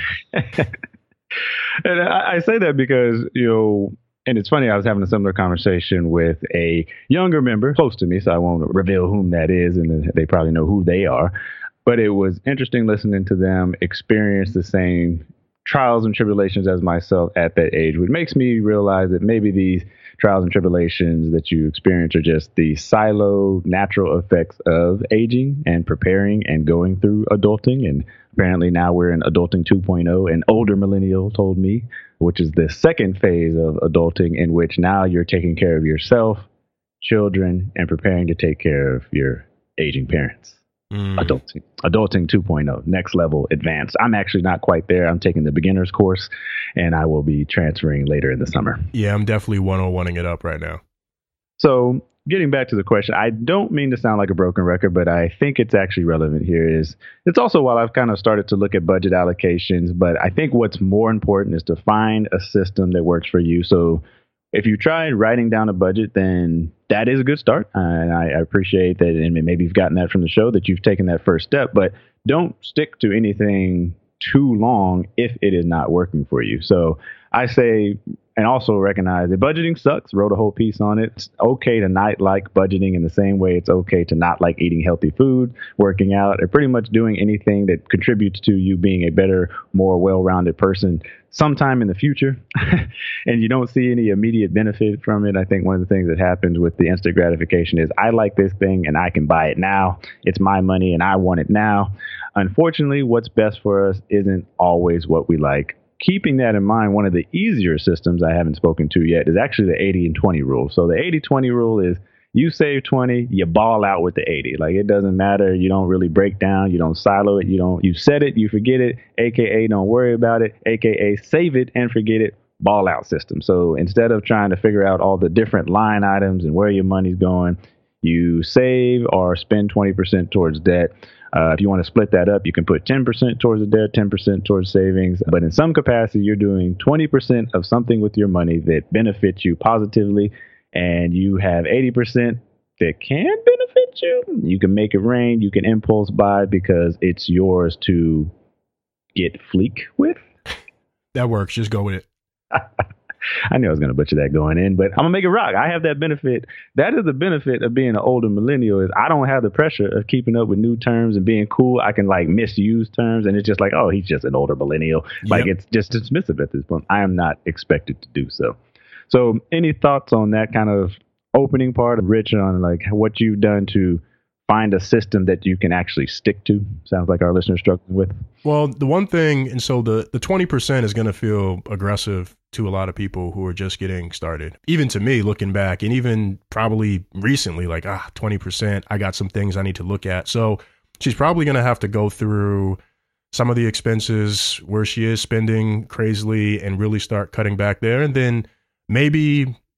And I, I say that because, you know, and it's funny, I was having a similar conversation with a younger member close to me, so I won't reveal whom that is, and they probably know who they are. But it was interesting listening to them experience the same trials and tribulations as myself at that age, which makes me realize that maybe these trials and tribulations that you experience are just the silo natural effects of aging and preparing and going through adulting. And apparently now we're in adulting two point oh, an older millennial told me, which is the second phase of adulting, in which now you're taking care of yourself, children, and preparing to take care of your aging parents. Mm. Adulting, adulting two point oh, next level advanced. I'm actually not quite there. I'm taking the beginner's course, and I will be transferring later in the summer. Yeah, I'm definitely one oh one-ing it up right now. So getting back to the question, I don't mean to sound like a broken record, but I think it's actually relevant here. Is it's also while I've kind of started to look at budget allocations, but I think what's more important is to find a system that works for you. So if you tried writing down a budget, then that is a good start. Uh, and I, I appreciate that. And maybe you've gotten that from the show, that you've taken that first step, but don't stick to anything too long if it is not working for you. So I say, and also recognize that budgeting sucks. Wrote a whole piece on it. It's okay to not like budgeting in the same way it's okay to not like eating healthy food, working out, or pretty much doing anything that contributes to you being a better, more well-rounded person sometime in the future. And you don't see any immediate benefit from it. I think one of the things that happens with the instant gratification is I like this thing and I can buy it now. It's my money and I want it now. Unfortunately, what's best for us isn't always what we like. Keeping that in mind, one of the easier systems I haven't spoken to yet is actually the eighty and twenty rule. So the eighty twenty rule is you save twenty, you ball out with the eighty. Like, it doesn't matter. You don't really break down. You don't silo it. You don't, you set it, you forget it, A K A don't worry about it, A K A save it and forget it, ball out system. So instead of trying to figure out all the different line items and where your money's going, you save or spend twenty percent towards debt. Uh, if you want to split that up, you can put ten percent towards the debt, ten percent towards savings. But in some capacity, you're doing twenty percent of something with your money that benefits you positively, and you have eighty percent that can benefit you. You can make it rain. You can impulse buy because it's yours to get fleek with. That works. Just go with it. I knew I was going to butcher that going in, but I'm going to make it rock. I have that benefit. That is the benefit of being an older millennial, is I don't have the pressure of keeping up with new terms and being cool. I can like misuse terms, and it's just like, oh, he's just an older millennial. Yep. Like, it's just dismissive at this point. I am not expected to do so. So any thoughts on that kind of opening part of Rich, on like what you've done to find a system that you can actually stick to? Sounds like our listeners struggling with. Well, the one thing, and so the, the twenty percent is going to feel aggressive to a lot of people who are just getting started. Even to me, looking back, and even probably recently, like, ah, twenty percent, I got some things I need to look at. So she's probably going to have to go through some of the expenses where she is spending crazily and really start cutting back there. And then maybe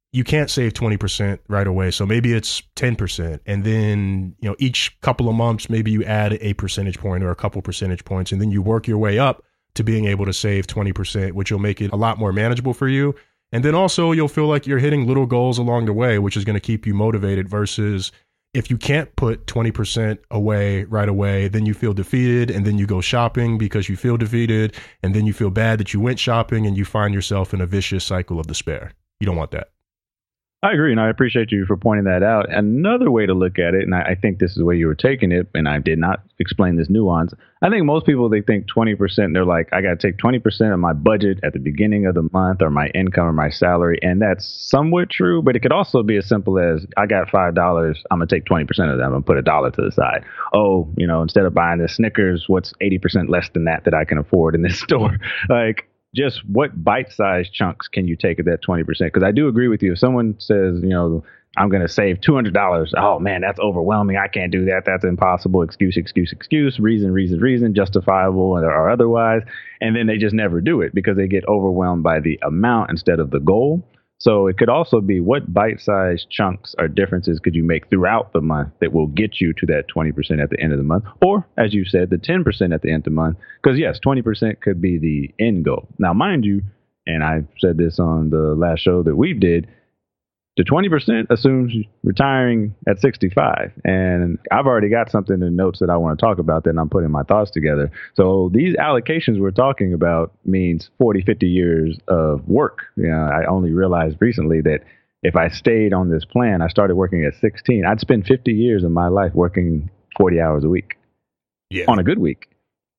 you can't save twenty percent right away. So maybe it's ten percent. And then, you know, each couple of months, maybe you add a percentage point or a couple percentage points, and then you work your way up to being able to save twenty percent, which will make it a lot more manageable for you. And then also you'll feel like you're hitting little goals along the way, which is going to keep you motivated, versus if you can't put twenty percent away right away, then you feel defeated, and then you go shopping because you feel defeated, and then you feel bad that you went shopping, and you find yourself in a vicious cycle of despair. You don't want that. I agree, and I appreciate you for pointing that out. Another way to look at it, and I, I think this is the way you were taking it, and I did not explain this nuance. I think most people, they think twenty percent, they're like, I got to take twenty percent of my budget at the beginning of the month, or my income or my salary, and that's somewhat true, but it could also be as simple as, I got five dollars, I'm going to take twenty percent of that, I'm going to put a dollar to the side. Oh, you know, instead of buying the Snickers, what's eighty percent less than that that I can afford in this store? Like, just what bite-sized chunks can you take of that twenty percent? Because I do agree with you. If someone says, you know, I'm going to save two hundred dollars, oh, man, that's overwhelming. I can't do that. That's impossible. Excuse, excuse, excuse, reason, reason, reason, justifiable or, or otherwise. And then they just never do it because they get overwhelmed by the amount instead of the goal. So it could also be, what bite-sized chunks or differences could you make throughout the month that will get you to that twenty percent at the end of the month? Or, as you said, the ten percent at the end of the month. Because, yes, twenty percent could be the end goal. Now, mind you, and I said this on the last show that we did, the twenty percent assumes retiring at sixty-five. And I've already got something in the notes that I want to talk about that, and I'm putting my thoughts together. So these allocations we're talking about means forty, fifty years of work. You know, I only realized recently that if I stayed on this plan, I started working at sixteen, I'd spend fifty years of my life working forty hours a week. Yeah. On a good week.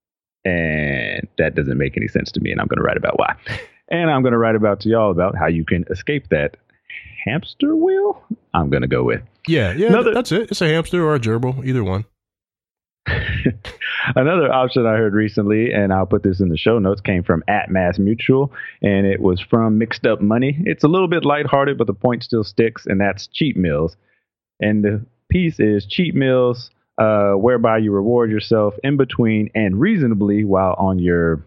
And that doesn't make any sense to me, and I'm going to write about why. And I'm going to write about to y'all about how you can escape that hamster wheel, I'm going to go with. Yeah, yeah, Another, that's it. It's a hamster or a gerbil, either one. Another option I heard recently, and I'll put this in the show notes, came from at Mass Mutual, and it was from Mixed Up Money. It's a little bit lighthearted, but the point still sticks, and that's cheat meals. And the piece is cheat meals, uh, whereby you reward yourself in between and reasonably while on your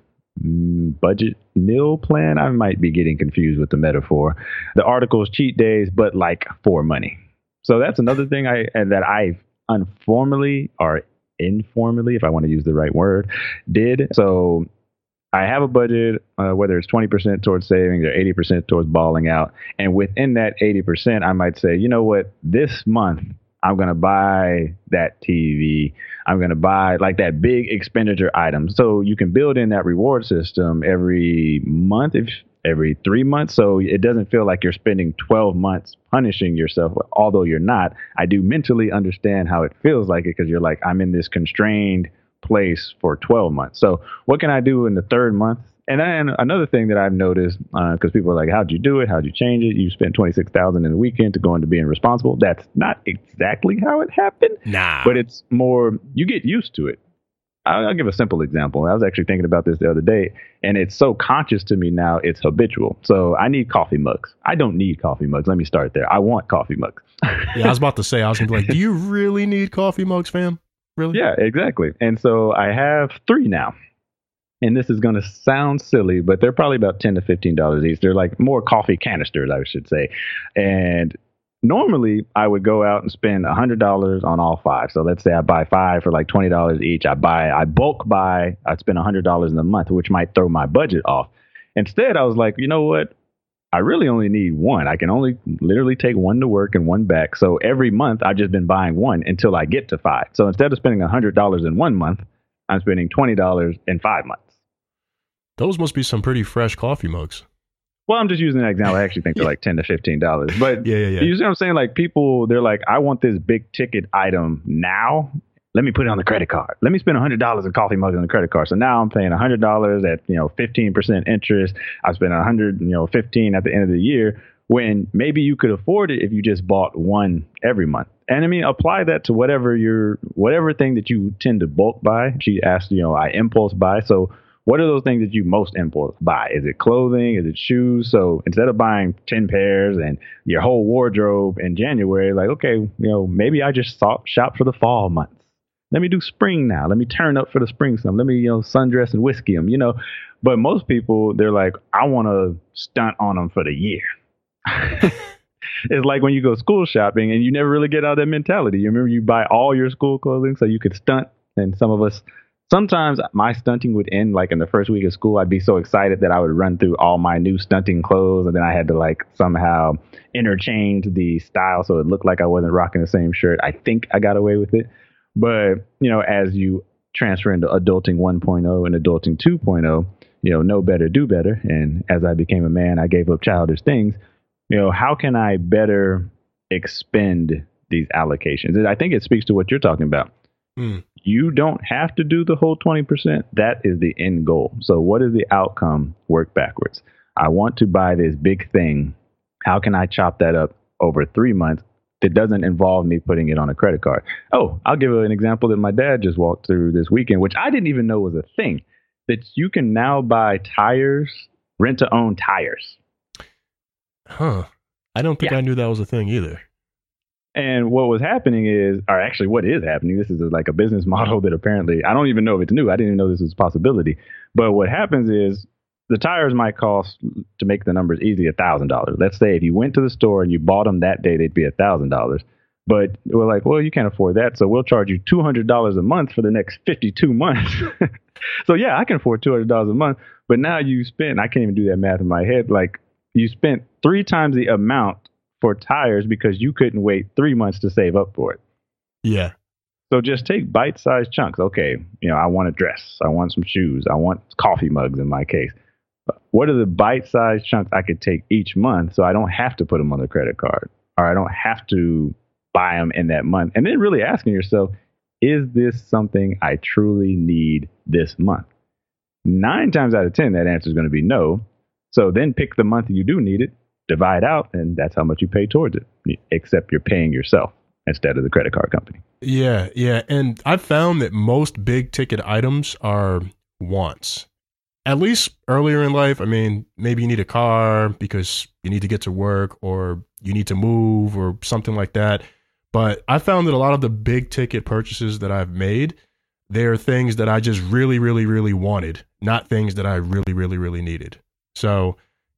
budget meal plan. I might be getting confused with the metaphor. The article is cheat days, but like for money. So that's another thing I and that I informally or informally, if I want to use the right word, did. So I have a budget, uh, whether it's twenty percent towards savings or eighty percent towards balling out. And within that eighty percent, I might say, you know what, this month I'm going to buy that T V. I'm going to buy like that big expenditure item. So you can build in that reward system every month, if every three months. So it doesn't feel like you're spending twelve months punishing yourself, although you're not. I do mentally understand how it feels like it, because you're like, I'm in this constrained place for twelve months. So what can I do in the third month? And then another thing that I've noticed, because uh, people are like, how'd you do it? How'd you change it? You spent twenty-six thousand dollars in a weekend to go into being responsible. That's not exactly how it happened. Nah. But it's more, you get used to it. I'll, I'll give a simple example. I was actually thinking about this the other day, and it's so conscious to me now, it's habitual. So I need coffee mugs. I don't need coffee mugs. Let me start there. I want coffee mugs. Yeah, I was about to say, I was going to be like, do you really need coffee mugs, fam? Really? Yeah, exactly. And so I have three now. And this is going to sound silly, but they're probably about ten to fifteen dollars each. They're like more coffee canisters, I should say. And normally I would go out and spend one hundred dollars on all five. So let's say I buy five for like twenty dollars each. I buy, I bulk buy, I spend one hundred dollars in a month, which might throw my budget off. Instead, I was like, you know what? I really only need one. I can only literally take one to work and one back. So every month I've just been buying one until I get to five. So instead of spending one hundred dollars in one month, I'm spending twenty dollars in five months. Those must be some pretty fresh coffee mugs. Well, I'm just using an example. I actually think they're like ten to fifteen dollars. But yeah, yeah, yeah. You see what I'm saying? Like people, they're like, I want this big ticket item now. Let me put it on the credit card. Let me spend one hundred dollars in coffee mugs on the credit card. So now I'm paying one hundred dollars at, you know, fifteen percent interest. I spend one hundred, you know, fifteen at the end of the year, when maybe you could afford it if you just bought one every month. And I mean, apply that to whatever your, whatever thing that you tend to bulk buy. She asked, you know, I impulse buy. So what are those things that you most impulse buy? Is it clothing? Is it shoes? So instead of buying ten pairs and your whole wardrobe in January, like, okay, you know, maybe I just shop for the fall months. Let me do spring now. Let me turn up for the spring some. Let me, you know, sundress and whiskey them, you know. But most people, they're like, I want to stunt on them for the year. It's like when you go school shopping and you never really get out of that mentality. You remember you buy all your school clothing so you could stunt. And some of us, sometimes my stunting would end like in the first week of school. I'd be so excited that I would run through all my new stunting clothes. And then I had to like somehow interchange the style so it looked like I wasn't rocking the same shirt. I think I got away with it. But, you know, as you transfer into adulting one point oh and adulting two point oh, you know, know better, do better. And as I became a man, I gave up childish things. You know, how can I better expend these allocations? And I think it speaks to what you're talking about. Mm. You don't have to do the whole twenty percent. That is the end goal. So what is the outcome? Work backwards. I want to buy this big thing. How can I chop that up over three months that doesn't involve me putting it on a credit card? Oh, I'll give an example that my dad just walked through this weekend, which I didn't even know was a thing, that you can now buy tires, rent to own tires. Huh. I don't think yeah. I knew that was a thing either. And what was happening is, or actually what is happening, this is like a business model that apparently, I don't even know if it's new. I didn't even know this was a possibility. But what happens is the tires might cost, to make the numbers easy, one thousand dollars. Let's say if you went to the store and you bought them that day, they'd be one thousand dollars. But we're like, well, you can't afford that. So we'll charge you two hundred dollars a month for the next fifty-two months. So yeah, I can afford two hundred dollars a month. But now you spend, I can't even do that math in my head, like you spent three times the amount for tires because you couldn't wait three months to save up for it. Yeah. So just take bite-sized chunks. Okay, you know, I want a dress. I want some shoes. I want coffee mugs in my case. What are the bite-sized chunks I could take each month so I don't have to put them on the credit card, or I don't have to buy them in that month? And then really asking yourself, is this something I truly need this month? Nine times out of ten, that answer is going to be no. So then pick the month you do need it, divide out, and that's how much you pay towards it, except you're paying yourself instead of the credit card company. Yeah, yeah. And I've found that most big ticket items are wants. At least earlier in life, I mean, maybe you need a car because you need to get to work or you need to move or something like that. But I found that a lot of the big ticket purchases that I've made, they're things that I just really, really, really wanted, not things that I really, really, really needed. So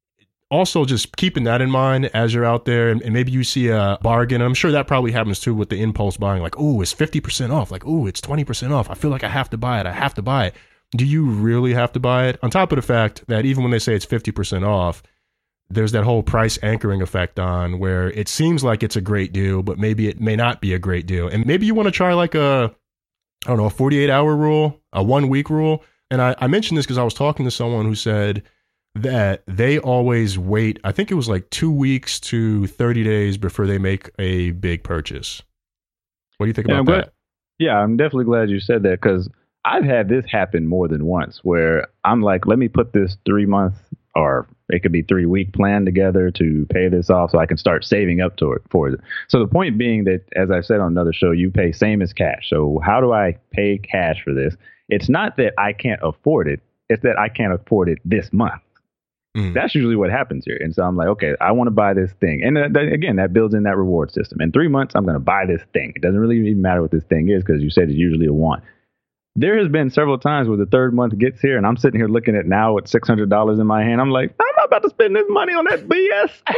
also just keeping that in mind as you're out there, and, and maybe you see a bargain. I'm sure that probably happens too with the impulse buying, like, oh, it's fifty percent off. Like, oh, it's twenty percent off. I feel like I have to buy it. I have to buy it. Do you really have to buy it? On top of the fact that even when they say it's fifty percent off, there's that whole price anchoring effect on where it seems like it's a great deal, but maybe it may not be a great deal. And maybe you want to try like a, I don't know, a forty-eight hour rule, a one week rule. And I, I mentioned this because I was talking to someone who said that they always wait, I think it was like two weeks to thirty days before they make a big purchase. What do you think yeah, about I'm that? Glad, yeah, I'm definitely glad you said that, because I've had this happen more than once where I'm like, let me put this three month or it could be three week plan together to pay this off so I can start saving up to it for it. So the point being that, as I said on another show, you pay same as cash. So how do I pay cash for this? It's not that I can't afford it. It's that I can't afford it this month. Mm. That's usually what happens here. And so I'm like, okay, I want to buy this thing. And uh, that, again, that builds in that reward system. In three months, I'm going to buy this thing. It doesn't really even matter what this thing is because you said it's usually a want. There has been several times where the third month gets here and I'm sitting here looking at now with six hundred dollars in my hand. I'm like, I'm not about to spend this money on that B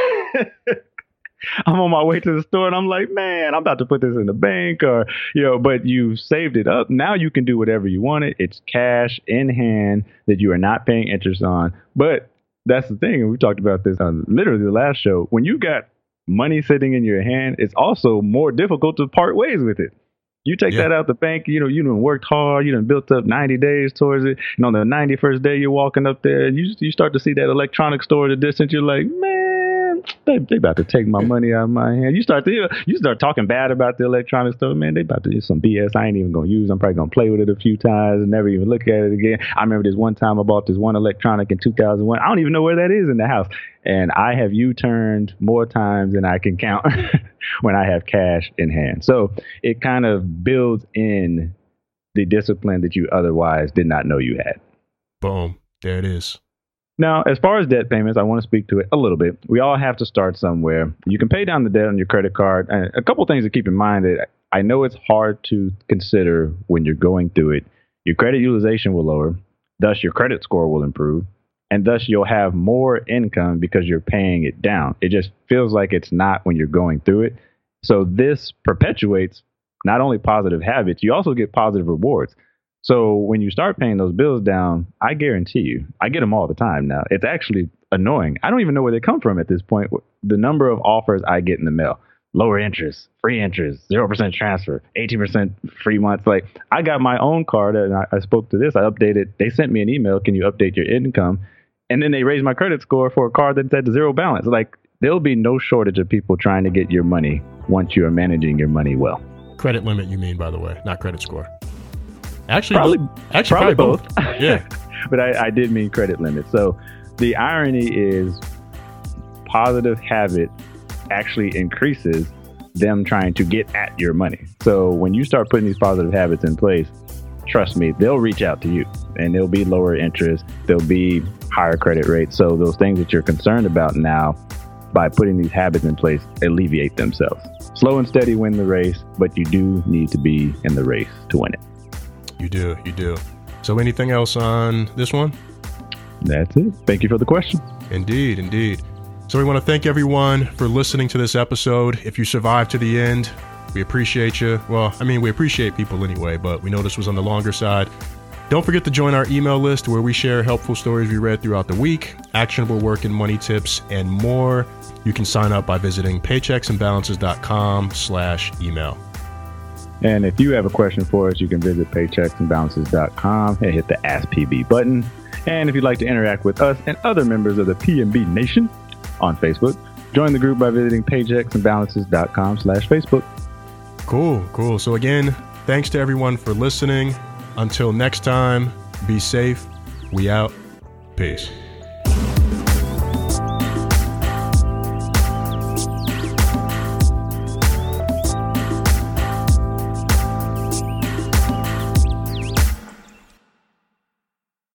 S. I'm on my way to the store and I'm like, man, I'm about to put this in the bank, or, you know, but you saved it up. Now you can do whatever you want it. It's cash in hand that you are not paying interest on. But that's the thing. And we talked about this on literally the last show. When you got money sitting in your hand, it's also more difficult to part ways with it. You take yeah. that out the bank, you know, you done worked hard, you done built up ninety days towards it. And on the ninety-first day, you're walking up there and you you start to see that electronic store at a distance. You're like, man, they they about to take my money out of my hand. You start to, you, know, you start talking bad about the electronic store. Man, they about to do some B S I ain't even going to use. I'm probably going to play with it a few times and never even look at it again. I remember this one time I bought this one electronic in two thousand one. I don't even know where that is in the house. And I have U-turned more times than I can count when I have cash in hand. So it kind of builds in the discipline that you otherwise did not know you had. Boom. There it is. Now, as far as debt payments, I want to speak to it a little bit. We all have to start somewhere. You can pay down the debt on your credit card. And a couple things to keep in mind that I know it's hard to consider when you're going through it. Your credit utilization will lower. Thus, your credit score will improve. And thus you'll have more income because you're paying it down. It just feels like it's not when you're going through it. So this perpetuates not only positive habits, you also get positive rewards. So when you start paying those bills down, I guarantee you, I get them all the time now. It's actually annoying. I don't even know where they come from at this point. The number of offers I get in the mail, lower interest, free interest, zero percent transfer, eighteen percent free months. Like, I got my own card and I, I spoke to this. I updated. They sent me an email. Can you update your income? And then they raised my credit score for a card that said zero balance. Like, there'll be no shortage of people trying to get your money once you are managing your money well. Credit limit, you mean, by the way, not credit score. Actually, probably, both, actually, probably, probably both. both. Yeah. But I, I did mean credit limit. So the irony is positive habit actually increases them trying to get at your money. So when you start putting these positive habits in place, trust me, they'll reach out to you and there'll be lower interest. There'll be higher credit rates. So those things that you're concerned about now, by putting these habits in place, alleviate themselves. Slow and steady win the race, but you do need to be in the race to win it. You do, you do. So anything else on this one? That's it. Thank you for the question. Indeed, indeed. So we want to thank everyone for listening to this episode. If you survived to the end, we appreciate you. Well, I mean, we appreciate people anyway, but we know this was on the longer side. Don't forget to join our email list where we share helpful stories we read throughout the week, actionable work and money tips, and more. You can sign up by visiting paychecksandbalances.com slash email. And if you have a question for us, you can visit paychecksandbalances dot com and hit the Ask P B button. And if you'd like to interact with us and other members of the P M B Nation on Facebook, join the group by visiting paychecksandbalances.com slash Facebook. Cool, cool. So again, thanks to everyone for listening. Until next time, be safe. We out. Peace.